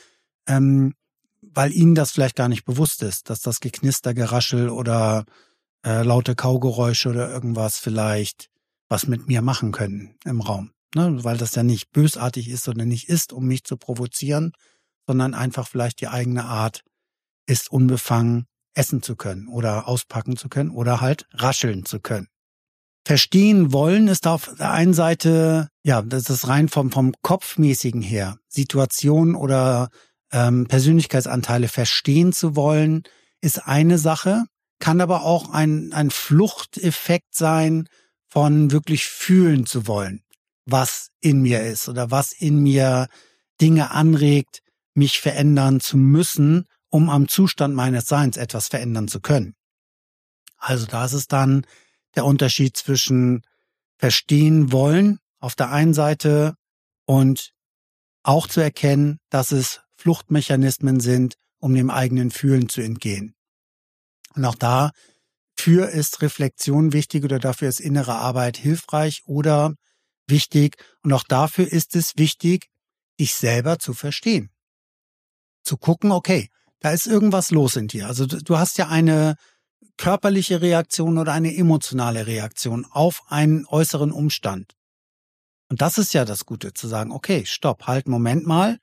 weil ihnen das vielleicht gar nicht bewusst ist, dass das Geknister, Geraschel oder laute Kaugeräusche oder irgendwas vielleicht was mit mir machen können im Raum. Ne? Weil das ja nicht bösartig ist oder nicht ist, um mich zu provozieren, sondern einfach vielleicht die eigene Art ist, unbefangen essen zu können oder auspacken zu können oder halt rascheln zu können. Verstehen wollen ist auf der einen Seite, ja, das ist rein vom Kopfmäßigen her, Situationen oder Persönlichkeitsanteile verstehen zu wollen, ist eine Sache, kann aber auch ein Fluchteffekt sein, von wirklich fühlen zu wollen, was in mir ist oder was in mir Dinge anregt, mich verändern zu müssen, um am Zustand meines Seins etwas verändern zu können. Also da ist es dann der Unterschied zwischen verstehen wollen auf der einen Seite und auch zu erkennen, dass es Fluchtmechanismen sind, um dem eigenen Fühlen zu entgehen. Und auch dafür ist Reflexion wichtig oder dafür ist innere Arbeit hilfreich oder wichtig. Und auch dafür ist es wichtig, dich selber zu verstehen. Zu gucken, okay, da ist irgendwas los in dir. Also du hast ja eine körperliche Reaktion oder eine emotionale Reaktion auf einen äußeren Umstand. Und das ist ja das Gute, zu sagen, okay, stopp, halt, Moment mal.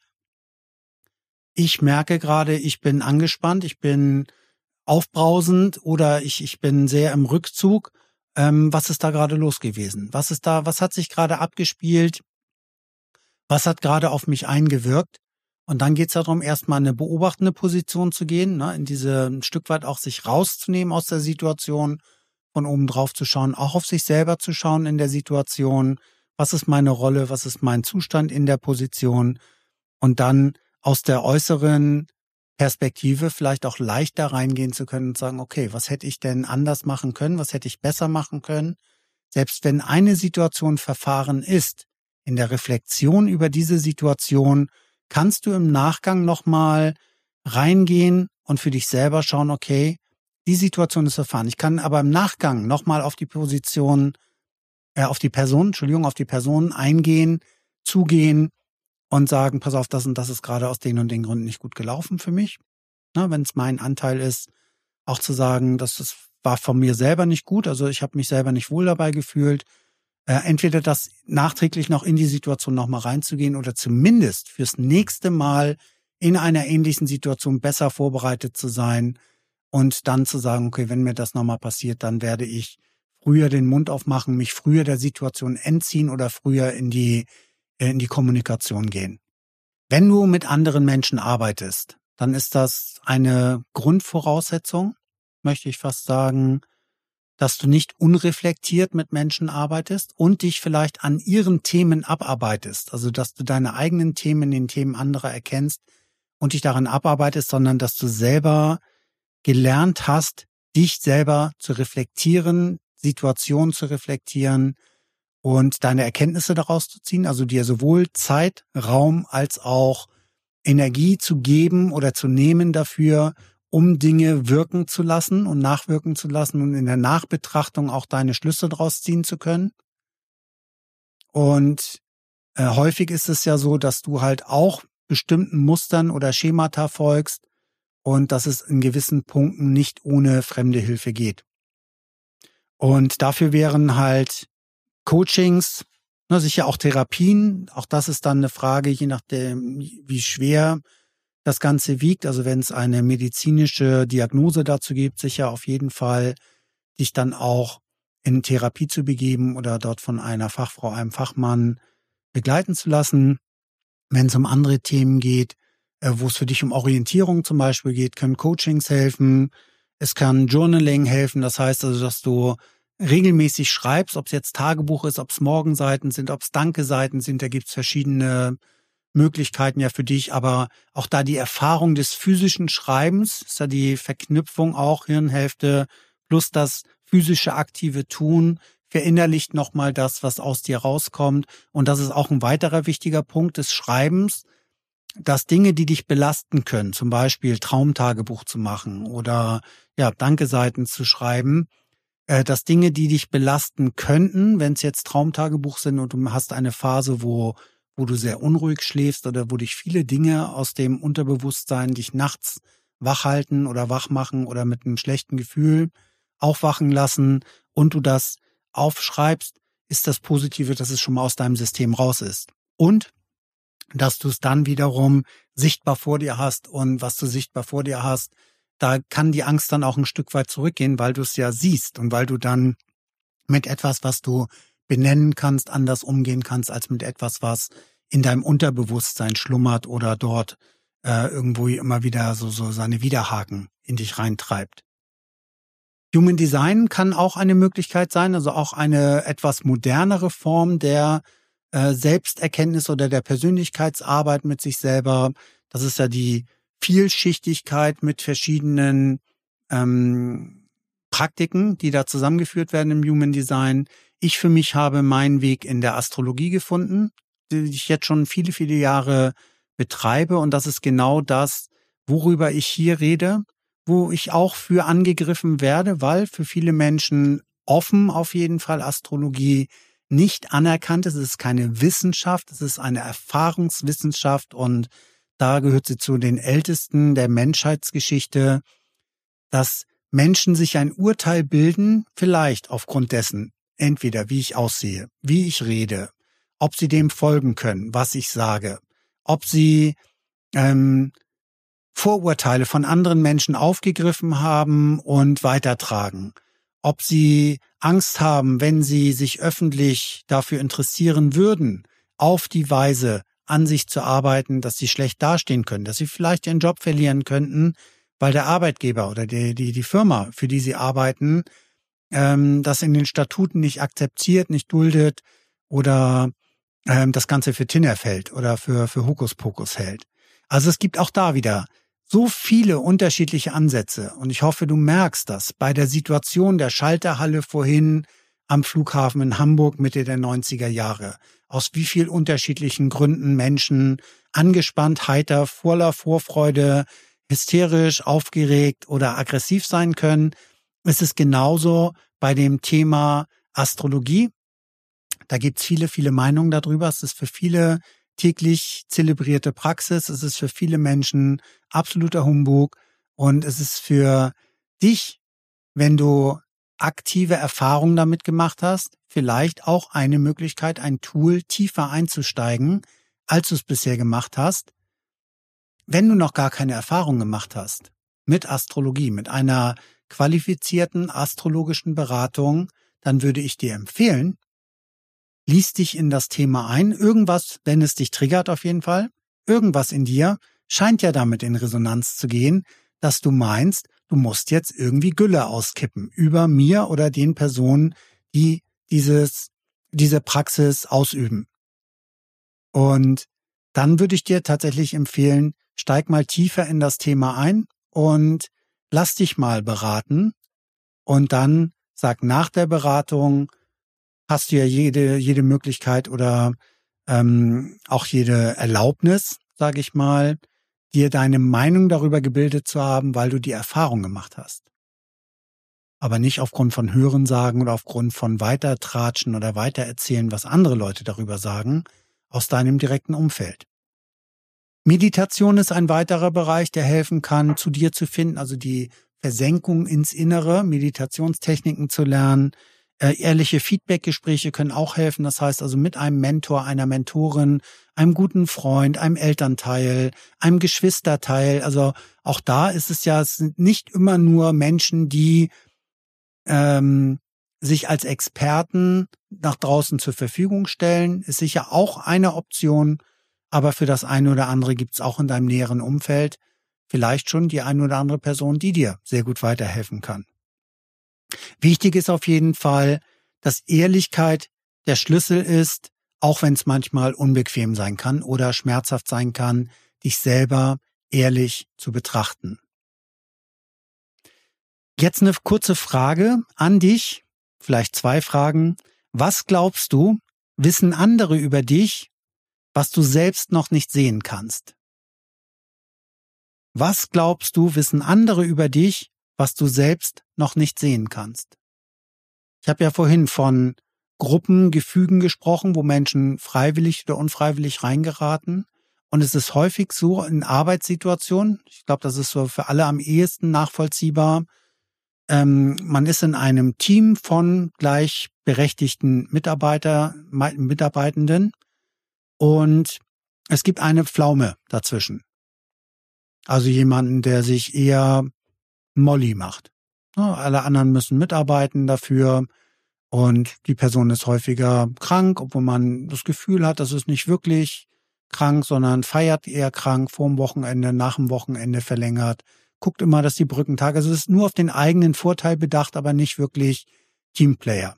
Ich merke gerade, ich bin angespannt, ich bin aufbrausend oder ich bin sehr im Rückzug. Was ist da gerade los gewesen? Was hat sich gerade abgespielt? Was hat gerade auf mich eingewirkt? Und dann geht es darum, erstmal in eine beobachtende Position zu gehen, ne, in diese ein Stück weit auch sich rauszunehmen aus der Situation, von oben drauf zu schauen, auch auf sich selber zu schauen in der Situation. Was ist meine Rolle? Was ist mein Zustand in der Position? Und dann aus der äußeren Perspektive vielleicht auch leichter reingehen zu können und sagen, okay, was hätte ich denn anders machen können? Was hätte ich besser machen können? Selbst wenn eine Situation verfahren ist, in der Reflexion über diese Situation kannst du im Nachgang nochmal reingehen und für dich selber schauen, okay, die Situation ist verfahren. Ich kann aber im Nachgang nochmal auf die Person eingehen, zugehen und sagen, pass auf, das und das ist gerade aus den und den Gründen nicht gut gelaufen für mich. Wenn es mein Anteil ist, auch zu sagen, das war von mir selber nicht gut, also ich habe mich selber nicht wohl dabei gefühlt. Entweder das nachträglich noch in die Situation nochmal reinzugehen oder zumindest fürs nächste Mal in einer ähnlichen Situation besser vorbereitet zu sein und dann zu sagen, okay, wenn mir das nochmal passiert, dann werde ich früher den Mund aufmachen, mich früher der Situation entziehen oder früher in die Kommunikation gehen. Wenn du mit anderen Menschen arbeitest, dann ist das eine Grundvoraussetzung, möchte ich fast sagen, dass du nicht unreflektiert mit Menschen arbeitest und dich vielleicht an ihren Themen abarbeitest. Also, dass du deine eigenen Themen in den Themen anderer erkennst und dich daran abarbeitest, sondern dass du selber gelernt hast, dich selber zu reflektieren, Situationen zu reflektieren und deine Erkenntnisse daraus zu ziehen, also dir sowohl Zeit, Raum als auch Energie zu geben oder zu nehmen dafür, um Dinge wirken zu lassen und nachwirken zu lassen und in der Nachbetrachtung auch deine Schlüsse daraus ziehen zu können. Und häufig ist es ja so, dass du halt auch bestimmten Mustern oder Schemata folgst und dass es in gewissen Punkten nicht ohne fremde Hilfe geht. Und dafür wären halt Coachings, sicher auch Therapien. Auch das ist dann eine Frage, je nachdem, wie schwer das Ganze wiegt. Also wenn es eine medizinische Diagnose dazu gibt, sicher auf jeden Fall dich dann auch in Therapie zu begeben oder dort von einer Fachfrau, einem Fachmann begleiten zu lassen. Wenn es um andere Themen geht, wo es für dich um Orientierung zum Beispiel geht, können Coachings helfen. Es kann Journaling helfen. Das heißt also, dass du regelmäßig schreibst, ob es jetzt Tagebuch ist, ob es Morgenseiten sind, ob es Danke-Seiten sind. Da gibt es verschiedene Möglichkeiten ja für dich. Aber auch da die Erfahrung des physischen Schreibens, ist ja die Verknüpfung auch Hirnhälfte plus das physische aktive Tun, verinnerlicht nochmal das, was aus dir rauskommt. Und das ist auch ein weiterer wichtiger Punkt des Schreibens, dass Dinge, die dich belasten können, zum Beispiel Traumtagebuch zu machen oder Danke-Seiten zu schreiben, dass Dinge, die dich belasten könnten, wenn es jetzt Traumtagebuch sind und du hast eine Phase, wo du sehr unruhig schläfst oder wo dich viele Dinge aus dem Unterbewusstsein dich nachts wach halten oder wach machen oder mit einem schlechten Gefühl aufwachen lassen und du das aufschreibst, ist das Positive, dass es schon mal aus deinem System raus ist. Und dass du es dann wiederum sichtbar vor dir hast und was du sichtbar vor dir hast, da kann die Angst dann auch ein Stück weit zurückgehen, weil du es ja siehst und weil du dann mit etwas, was du benennen kannst, anders umgehen kannst, als mit etwas, was in deinem Unterbewusstsein schlummert oder dort irgendwo immer wieder so seine Widerhaken in dich reintreibt. Human Design kann auch eine Möglichkeit sein, also auch eine etwas modernere Form der Selbsterkenntnis oder der Persönlichkeitsarbeit mit sich selber. Das ist ja die Vielschichtigkeit mit verschiedenen Praktiken, die da zusammengeführt werden im Human Design. Ich für mich habe meinen Weg in der Astrologie gefunden, die ich jetzt schon viele, viele Jahre betreibe. Und das ist genau das, worüber ich hier rede, wo ich auch für angegriffen werde, weil für viele Menschen offen auf jeden Fall Astrologie nicht anerkannt ist. Es ist keine Wissenschaft, es ist eine Erfahrungswissenschaft und da gehört sie zu den ältesten der Menschheitsgeschichte, dass Menschen sich ein Urteil bilden, vielleicht aufgrund dessen, entweder wie ich aussehe, wie ich rede, ob sie dem folgen können, was ich sage, ob sie Vorurteile von anderen Menschen aufgegriffen haben und weitertragen, ob sie Angst haben, wenn sie sich öffentlich dafür interessieren würden, auf die Weise an sich zu arbeiten, dass sie schlecht dastehen können, dass sie vielleicht ihren Job verlieren könnten, weil der Arbeitgeber oder die Firma, für die sie arbeiten, das in den Statuten nicht akzeptiert, nicht duldet oder das Ganze für Tinnerf hält oder für Hokuspokus hält. Also es gibt auch da wieder so viele unterschiedliche Ansätze und ich hoffe, du merkst das bei der Situation der Schalterhalle vorhin am Flughafen in Hamburg Mitte der 90er Jahre. Aus wie viel unterschiedlichen Gründen Menschen angespannt, heiter, voller Vorfreude, hysterisch, aufgeregt oder aggressiv sein können. Es ist genauso bei dem Thema Astrologie. Da gibt's viele, viele Meinungen darüber. Es ist für viele täglich zelebrierte Praxis. Es ist für viele Menschen absoluter Humbug. Und es ist für dich, wenn du aktive Erfahrungen damit gemacht hast, vielleicht auch eine Möglichkeit, ein Tool tiefer einzusteigen, als du es bisher gemacht hast. Wenn du noch gar keine Erfahrung gemacht hast mit Astrologie, mit einer qualifizierten astrologischen Beratung, dann würde ich dir empfehlen, lies dich in das Thema ein. Irgendwas, wenn es dich triggert auf jeden Fall, irgendwas in dir scheint ja damit in Resonanz zu gehen, dass du meinst, du musst jetzt irgendwie Gülle auskippen über mir oder den Personen, die diese Praxis ausüben. Und dann würde ich dir tatsächlich empfehlen, steig mal tiefer in das Thema ein und lass dich mal beraten. Und dann sag nach der Beratung, hast du ja jede Möglichkeit oder auch jede Erlaubnis, sage ich mal, dir deine Meinung darüber gebildet zu haben, weil du die Erfahrung gemacht hast. Aber nicht aufgrund von Hörensagen oder aufgrund von Weitertratschen oder Weitererzählen, was andere Leute darüber sagen, aus deinem direkten Umfeld. Meditation ist ein weiterer Bereich, der helfen kann, zu dir zu finden, also die Versenkung ins Innere, Meditationstechniken zu lernen. Ehrliche Feedbackgespräche können auch helfen. Das heißt also mit einem Mentor, einer Mentorin, einem guten Freund, einem Elternteil, einem Geschwisterteil. Also auch da ist es ja, es sind nicht immer nur Menschen, die sich als Experten nach draußen zur Verfügung stellen. Ist sicher auch eine Option, aber für das eine oder andere gibt es auch in deinem näheren Umfeld vielleicht schon die eine oder andere Person, die dir sehr gut weiterhelfen kann. Wichtig ist auf jeden Fall, dass Ehrlichkeit der Schlüssel ist, auch wenn es manchmal unbequem sein kann oder schmerzhaft sein kann, dich selber ehrlich zu betrachten. Jetzt eine kurze Frage an dich, vielleicht 2 Fragen. Was glaubst du, wissen andere über dich, was du selbst noch nicht sehen kannst? Was glaubst du, wissen andere über dich, was du selbst noch nicht sehen kannst? Ich habe ja vorhin von Gruppengefügen gesprochen, wo Menschen freiwillig oder unfreiwillig reingeraten. Und es ist häufig so in Arbeitssituationen, ich glaube, das ist so für alle am ehesten nachvollziehbar, man ist in einem Team von gleichberechtigten Mitarbeitenden und es gibt eine Pflaume dazwischen. Also jemanden, der sich eher Molly macht. Ja, alle anderen müssen mitarbeiten dafür und die Person ist häufiger krank, obwohl man das Gefühl hat, das ist nicht wirklich krank, sondern feiert eher krank vorm Wochenende, nach dem Wochenende verlängert. Guckt immer, dass die Brückentage, also es ist nur auf den eigenen Vorteil bedacht, aber nicht wirklich Teamplayer.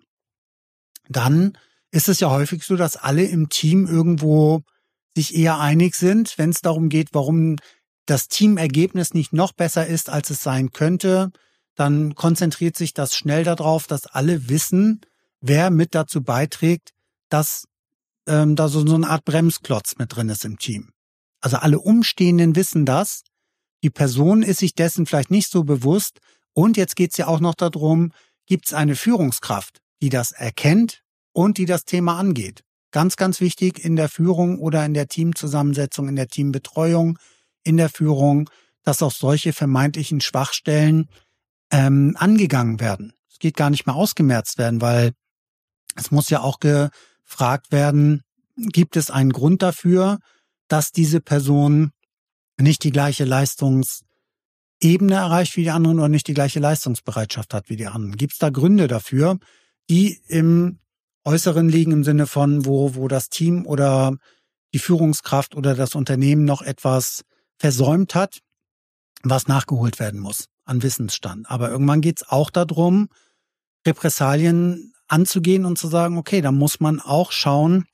Dann ist es ja häufig so, dass alle im Team irgendwo sich eher einig sind, wenn es darum geht, warum das Teamergebnis nicht noch besser ist, als es sein könnte. Dann konzentriert sich das schnell darauf, dass alle wissen, wer mit dazu beiträgt, dass da so eine Art Bremsklotz mit drin ist im Team. Also alle Umstehenden wissen das. Die Person ist sich dessen vielleicht nicht so bewusst. Und jetzt geht es ja auch noch darum, gibt es eine Führungskraft, die das erkennt und die das Thema angeht. Ganz, ganz wichtig in der Führung oder in der Teamzusammensetzung, in der Teambetreuung, in der Führung, dass auch solche vermeintlichen Schwachstellen angegangen werden. Es geht gar nicht mehr ausgemerzt werden, weil es muss ja auch gefragt werden, gibt es einen Grund dafür, dass diese Person nicht die gleiche Leistungsebene erreicht wie die anderen oder nicht die gleiche Leistungsbereitschaft hat wie die anderen. Gibt es da Gründe dafür, die im Äußeren liegen, im Sinne von, wo das Team oder die Führungskraft oder das Unternehmen noch etwas versäumt hat, was nachgeholt werden muss an Wissensstand. Aber irgendwann geht es auch darum, Repressalien anzugehen und zu sagen, okay, da muss man auch schauen,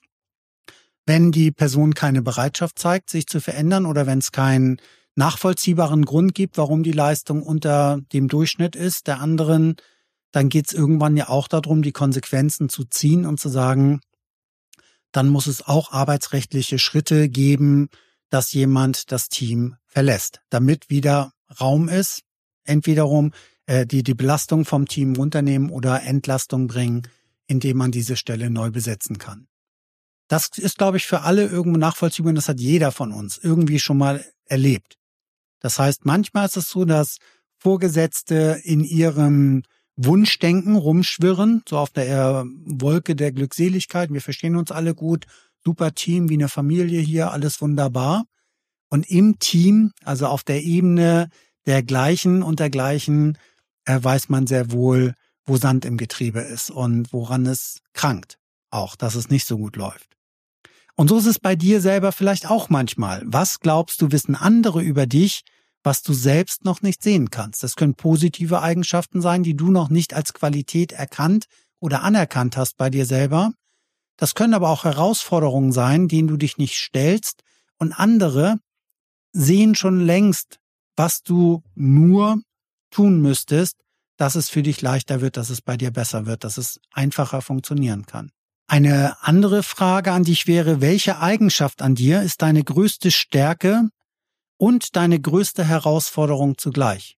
wenn die Person keine Bereitschaft zeigt, sich zu verändern oder wenn es keinen nachvollziehbaren Grund gibt, warum die Leistung unter dem Durchschnitt ist der anderen, dann geht es irgendwann ja auch darum, die Konsequenzen zu ziehen und zu sagen, dann muss es auch arbeitsrechtliche Schritte geben, dass jemand das Team verlässt, damit wieder Raum ist, entwederum die Belastung vom Team runternehmen oder Entlastung bringen, indem man diese Stelle neu besetzen kann. Das ist, glaube ich, für alle irgendwo nachvollziehbar und das hat jeder von uns irgendwie schon mal erlebt. Das heißt, manchmal ist es so, dass Vorgesetzte in ihrem Wunschdenken rumschwirren, so auf der Wolke der Glückseligkeit. Wir verstehen uns alle gut, super Team, wie eine Familie hier, alles wunderbar. Und im Team, also auf der Ebene der Gleichen und dergleichen, weiß man sehr wohl, wo Sand im Getriebe ist und woran es krankt. Auch, dass es nicht so gut läuft. Und so ist es bei dir selber vielleicht auch manchmal. Was glaubst du, wissen andere über dich, was du selbst noch nicht sehen kannst? Das können positive Eigenschaften sein, die du noch nicht als Qualität erkannt oder anerkannt hast bei dir selber. Das können aber auch Herausforderungen sein, denen du dich nicht stellst und andere sehen schon längst, was du nur tun müsstest, dass es für dich leichter wird, dass es bei dir besser wird, dass es einfacher funktionieren kann. Eine andere Frage an dich wäre, welche Eigenschaft an dir ist deine größte Stärke und deine größte Herausforderung zugleich?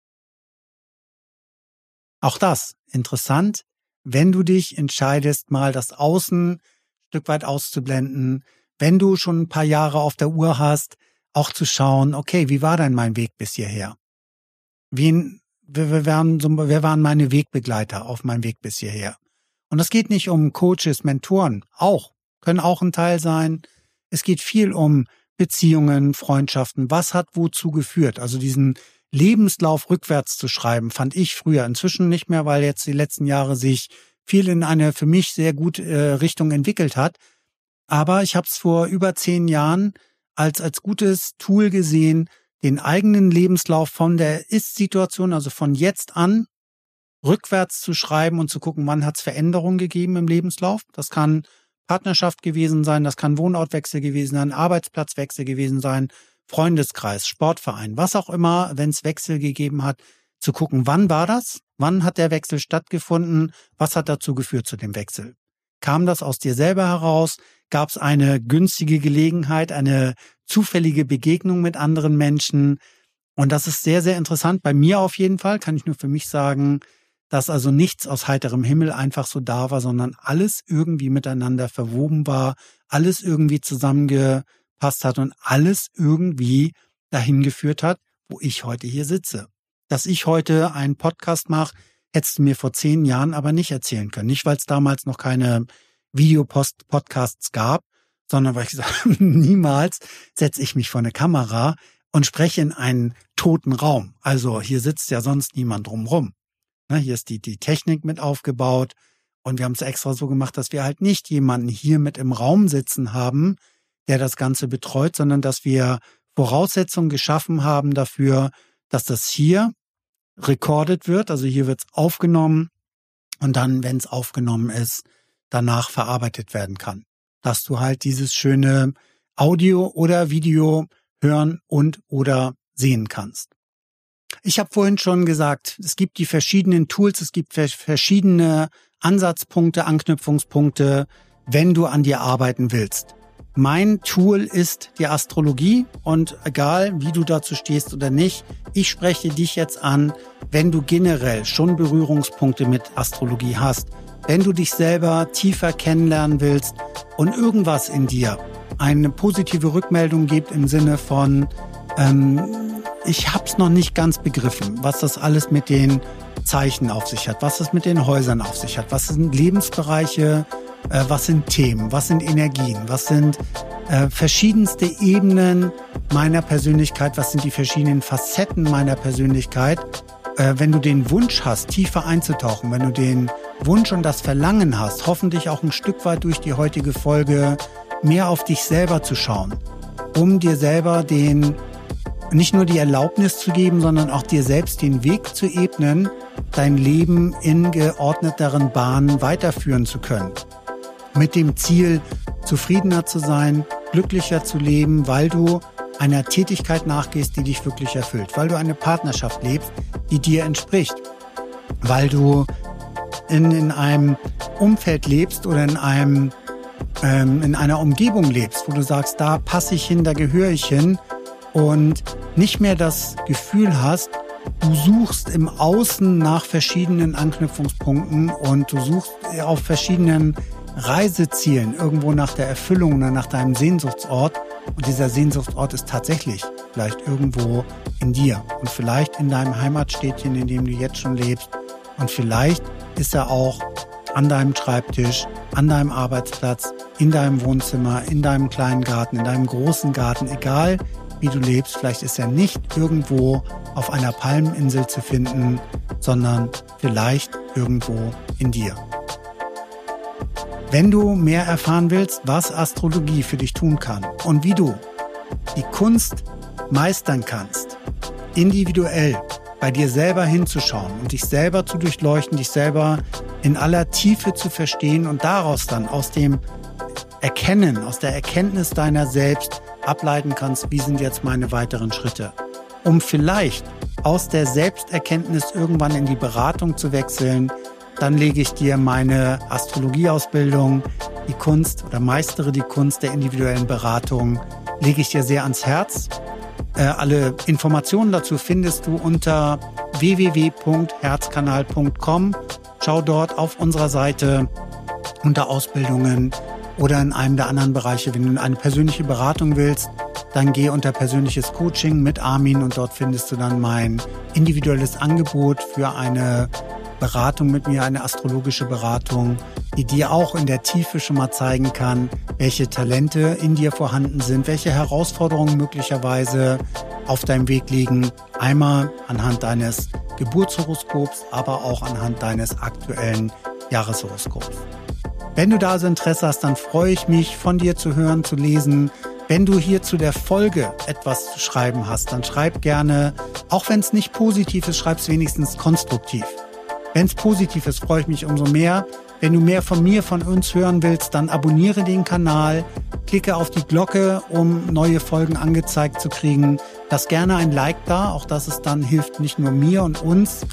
Auch das interessant, wenn du dich entscheidest, mal das Außen ein Stück weit auszublenden, wenn du schon ein paar Jahre auf der Uhr hast, auch zu schauen, okay, wie war denn mein Weg bis hierher? Wer waren meine Wegbegleiter auf meinem Weg bis hierher? Und es geht nicht um Coaches, Mentoren, können auch ein Teil sein. Es geht viel um Beziehungen, Freundschaften, was hat wozu geführt? Also diesen Lebenslauf rückwärts zu schreiben, fand ich früher, inzwischen nicht mehr, weil jetzt die letzten Jahre sich viel in eine für mich sehr gute Richtung entwickelt hat. Aber ich habe es vor über 10 Jahren als gutes Tool gesehen, den eigenen Lebenslauf von der Ist-Situation, also von jetzt an, rückwärts zu schreiben und zu gucken, wann hat es Veränderungen gegeben im Lebenslauf. Das kann Partnerschaft gewesen sein, das kann Wohnortwechsel gewesen sein, Arbeitsplatzwechsel gewesen sein, Freundeskreis, Sportverein, was auch immer, wenn es Wechsel gegeben hat, zu gucken, wann war das? Wann hat der Wechsel stattgefunden? Was hat dazu geführt zu dem Wechsel? Kam das aus dir selber heraus? Gab es eine günstige Gelegenheit, eine zufällige Begegnung mit anderen Menschen? Und das ist sehr, sehr interessant. Bei mir auf jeden Fall, kann ich nur für mich sagen, dass also nichts aus heiterem Himmel einfach so da war, sondern alles irgendwie miteinander verwoben war, alles irgendwie zusammengepasst hat und alles irgendwie dahin geführt hat, wo ich heute hier sitze. Dass ich heute einen Podcast mache, hättest du mir vor 10 Jahren aber nicht erzählen können. Nicht, weil es damals noch keine Videopodcasts gab, sondern weil ich gesagt habe, niemals setze ich mich vor eine Kamera und spreche in einen toten Raum. Also hier sitzt ja sonst niemand drumrum. Hier ist die Technik mit aufgebaut und wir haben es extra so gemacht, dass wir halt nicht jemanden hier mit im Raum sitzen haben, der das Ganze betreut, sondern dass wir Voraussetzungen geschaffen haben dafür, dass das hier recorded wird, also hier wird es aufgenommen und dann, wenn es aufgenommen ist, danach verarbeitet werden kann. Dass du halt dieses schöne Audio oder Video hören und oder sehen kannst. Ich habe vorhin schon gesagt, es gibt die verschiedenen Tools, es gibt verschiedene Ansatzpunkte, Anknüpfungspunkte, wenn du an dir arbeiten willst. Mein Tool ist die Astrologie und egal, wie du dazu stehst oder nicht, ich spreche dich jetzt an, wenn du generell schon Berührungspunkte mit Astrologie hast, wenn du dich selber tiefer kennenlernen willst und irgendwas in dir eine positive Rückmeldung gibt im Sinne von, ich hab's noch nicht ganz begriffen, was das alles mit den Zeichen auf sich hat, was es mit den Häusern auf sich hat, was sind Lebensbereiche, was sind Themen, was sind Energien, was sind verschiedenste Ebenen meiner Persönlichkeit, was sind die verschiedenen Facetten meiner Persönlichkeit. Wenn du den Wunsch hast, tiefer einzutauchen, wenn du den Wunsch und das Verlangen hast, hoffentlich auch ein Stück weit durch die heutige Folge mehr auf dich selber zu schauen, um dir selber nicht nur die Erlaubnis zu geben, sondern auch dir selbst den Weg zu ebnen, dein Leben in geordneteren Bahnen weiterführen zu können. Mit dem Ziel, zufriedener zu sein, glücklicher zu leben, weil du einer Tätigkeit nachgehst, die dich wirklich erfüllt, weil du eine Partnerschaft lebst, die dir entspricht, weil du in einem Umfeld lebst oder in einer Umgebung lebst, wo du sagst, da passe ich hin, da gehöre ich hin und nicht mehr das Gefühl hast, du suchst im Außen nach verschiedenen Anknüpfungspunkten und du suchst auf verschiedenen Reisezielen irgendwo nach der Erfüllung oder nach deinem Sehnsuchtsort. Und dieser Sehnsuchtsort ist tatsächlich vielleicht irgendwo in dir und vielleicht in deinem Heimatstädtchen, in dem du jetzt schon lebst. Und vielleicht ist er auch an deinem Schreibtisch, an deinem Arbeitsplatz, in deinem Wohnzimmer, in deinem kleinen Garten, in deinem großen Garten, egal wie du lebst. Vielleicht ist er nicht irgendwo auf einer Palmeninsel zu finden, sondern vielleicht irgendwo in dir. Wenn du mehr erfahren willst, was Astrologie für dich tun kann und wie du die Kunst meistern kannst, individuell bei dir selber hinzuschauen und dich selber zu durchleuchten, dich selber in aller Tiefe zu verstehen und daraus dann aus dem Erkennen, aus der Erkenntnis deiner selbst ableiten kannst, wie sind jetzt meine weiteren Schritte. Um vielleicht aus der Selbsterkenntnis irgendwann in die Beratung zu wechseln, dann lege ich dir meine Astrologieausbildung, die Kunst oder meistere die Kunst der individuellen Beratung, lege ich dir sehr ans Herz. Alle Informationen dazu findest du unter www.herzkanal.com. Schau dort auf unserer Seite unter Ausbildungen oder in einem der anderen Bereiche. Wenn du eine persönliche Beratung willst, dann geh unter persönliches Coaching mit Armin und dort findest du dann mein individuelles Angebot für eine Beratung mit mir, eine astrologische Beratung, die dir auch in der Tiefe schon mal zeigen kann, welche Talente in dir vorhanden sind, welche Herausforderungen möglicherweise auf deinem Weg liegen. Einmal anhand deines Geburtshoroskops, aber auch anhand deines aktuellen Jahreshoroskops. Wenn du da also Interesse hast, dann freue ich mich, von dir zu hören, zu lesen. Wenn du hier zu der Folge etwas zu schreiben hast, dann schreib gerne, auch wenn es nicht positiv ist, schreib es wenigstens konstruktiv. Wenn es positiv ist, freue ich mich umso mehr. Wenn du mehr von mir, von uns hören willst, dann abonniere den Kanal, klicke auf die Glocke, um neue Folgen angezeigt zu kriegen. Lass gerne ein Like da, auch das es dann hilft nicht nur mir und uns,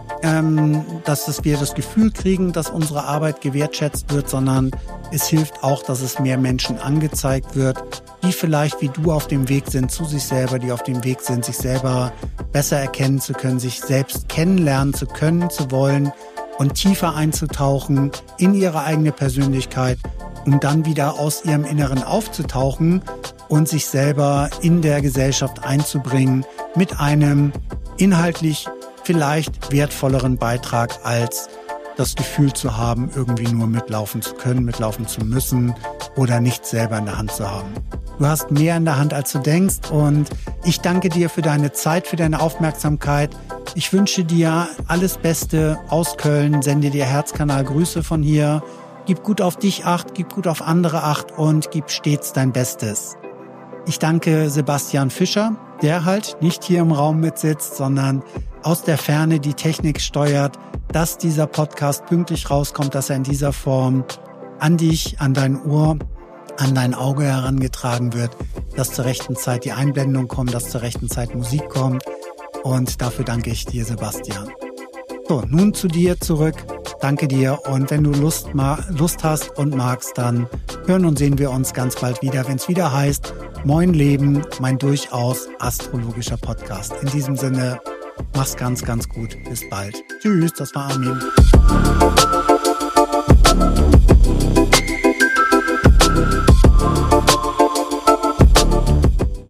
dass wir das Gefühl kriegen, dass unsere Arbeit gewertschätzt wird, sondern es hilft auch, dass es mehr Menschen angezeigt wird, die vielleicht wie du auf dem Weg sind zu sich selber, die auf dem Weg sind, sich selber besser erkennen zu können, sich selbst kennenlernen zu können, zu wollen und tiefer einzutauchen in ihre eigene Persönlichkeit, um dann wieder aus ihrem Inneren aufzutauchen und sich selber in der Gesellschaft einzubringen mit einem inhaltlich vielleicht wertvolleren Beitrag als das Gefühl zu haben, irgendwie nur mitlaufen zu können, mitlaufen zu müssen oder nichts selber in der Hand zu haben. Du hast mehr in der Hand, als du denkst und ich danke dir für deine Zeit, für deine Aufmerksamkeit. Ich wünsche dir alles Beste aus Köln, sende dir Herzkanal Grüße von hier. Gib gut auf dich Acht, gib gut auf andere Acht und gib stets dein Bestes. Ich danke Sebastian Fischer, der halt nicht hier im Raum mitsitzt, sondern aus der Ferne die Technik steuert, dass dieser Podcast pünktlich rauskommt, dass er in dieser Form an dich, an dein Ohr, an dein Auge herangetragen wird, dass zur rechten Zeit die Einblendung kommt, dass zur rechten Zeit Musik kommt. Und dafür danke ich dir, Sebastian. So, nun zu dir zurück. Danke dir und wenn du Lust hast und magst, dann hören und sehen wir uns ganz bald wieder, wenn es wieder heißt Moin Leben, mein durchaus astrologischer Podcast. In diesem Sinne, mach's ganz, ganz gut. Bis bald. Tschüss, das war Armin.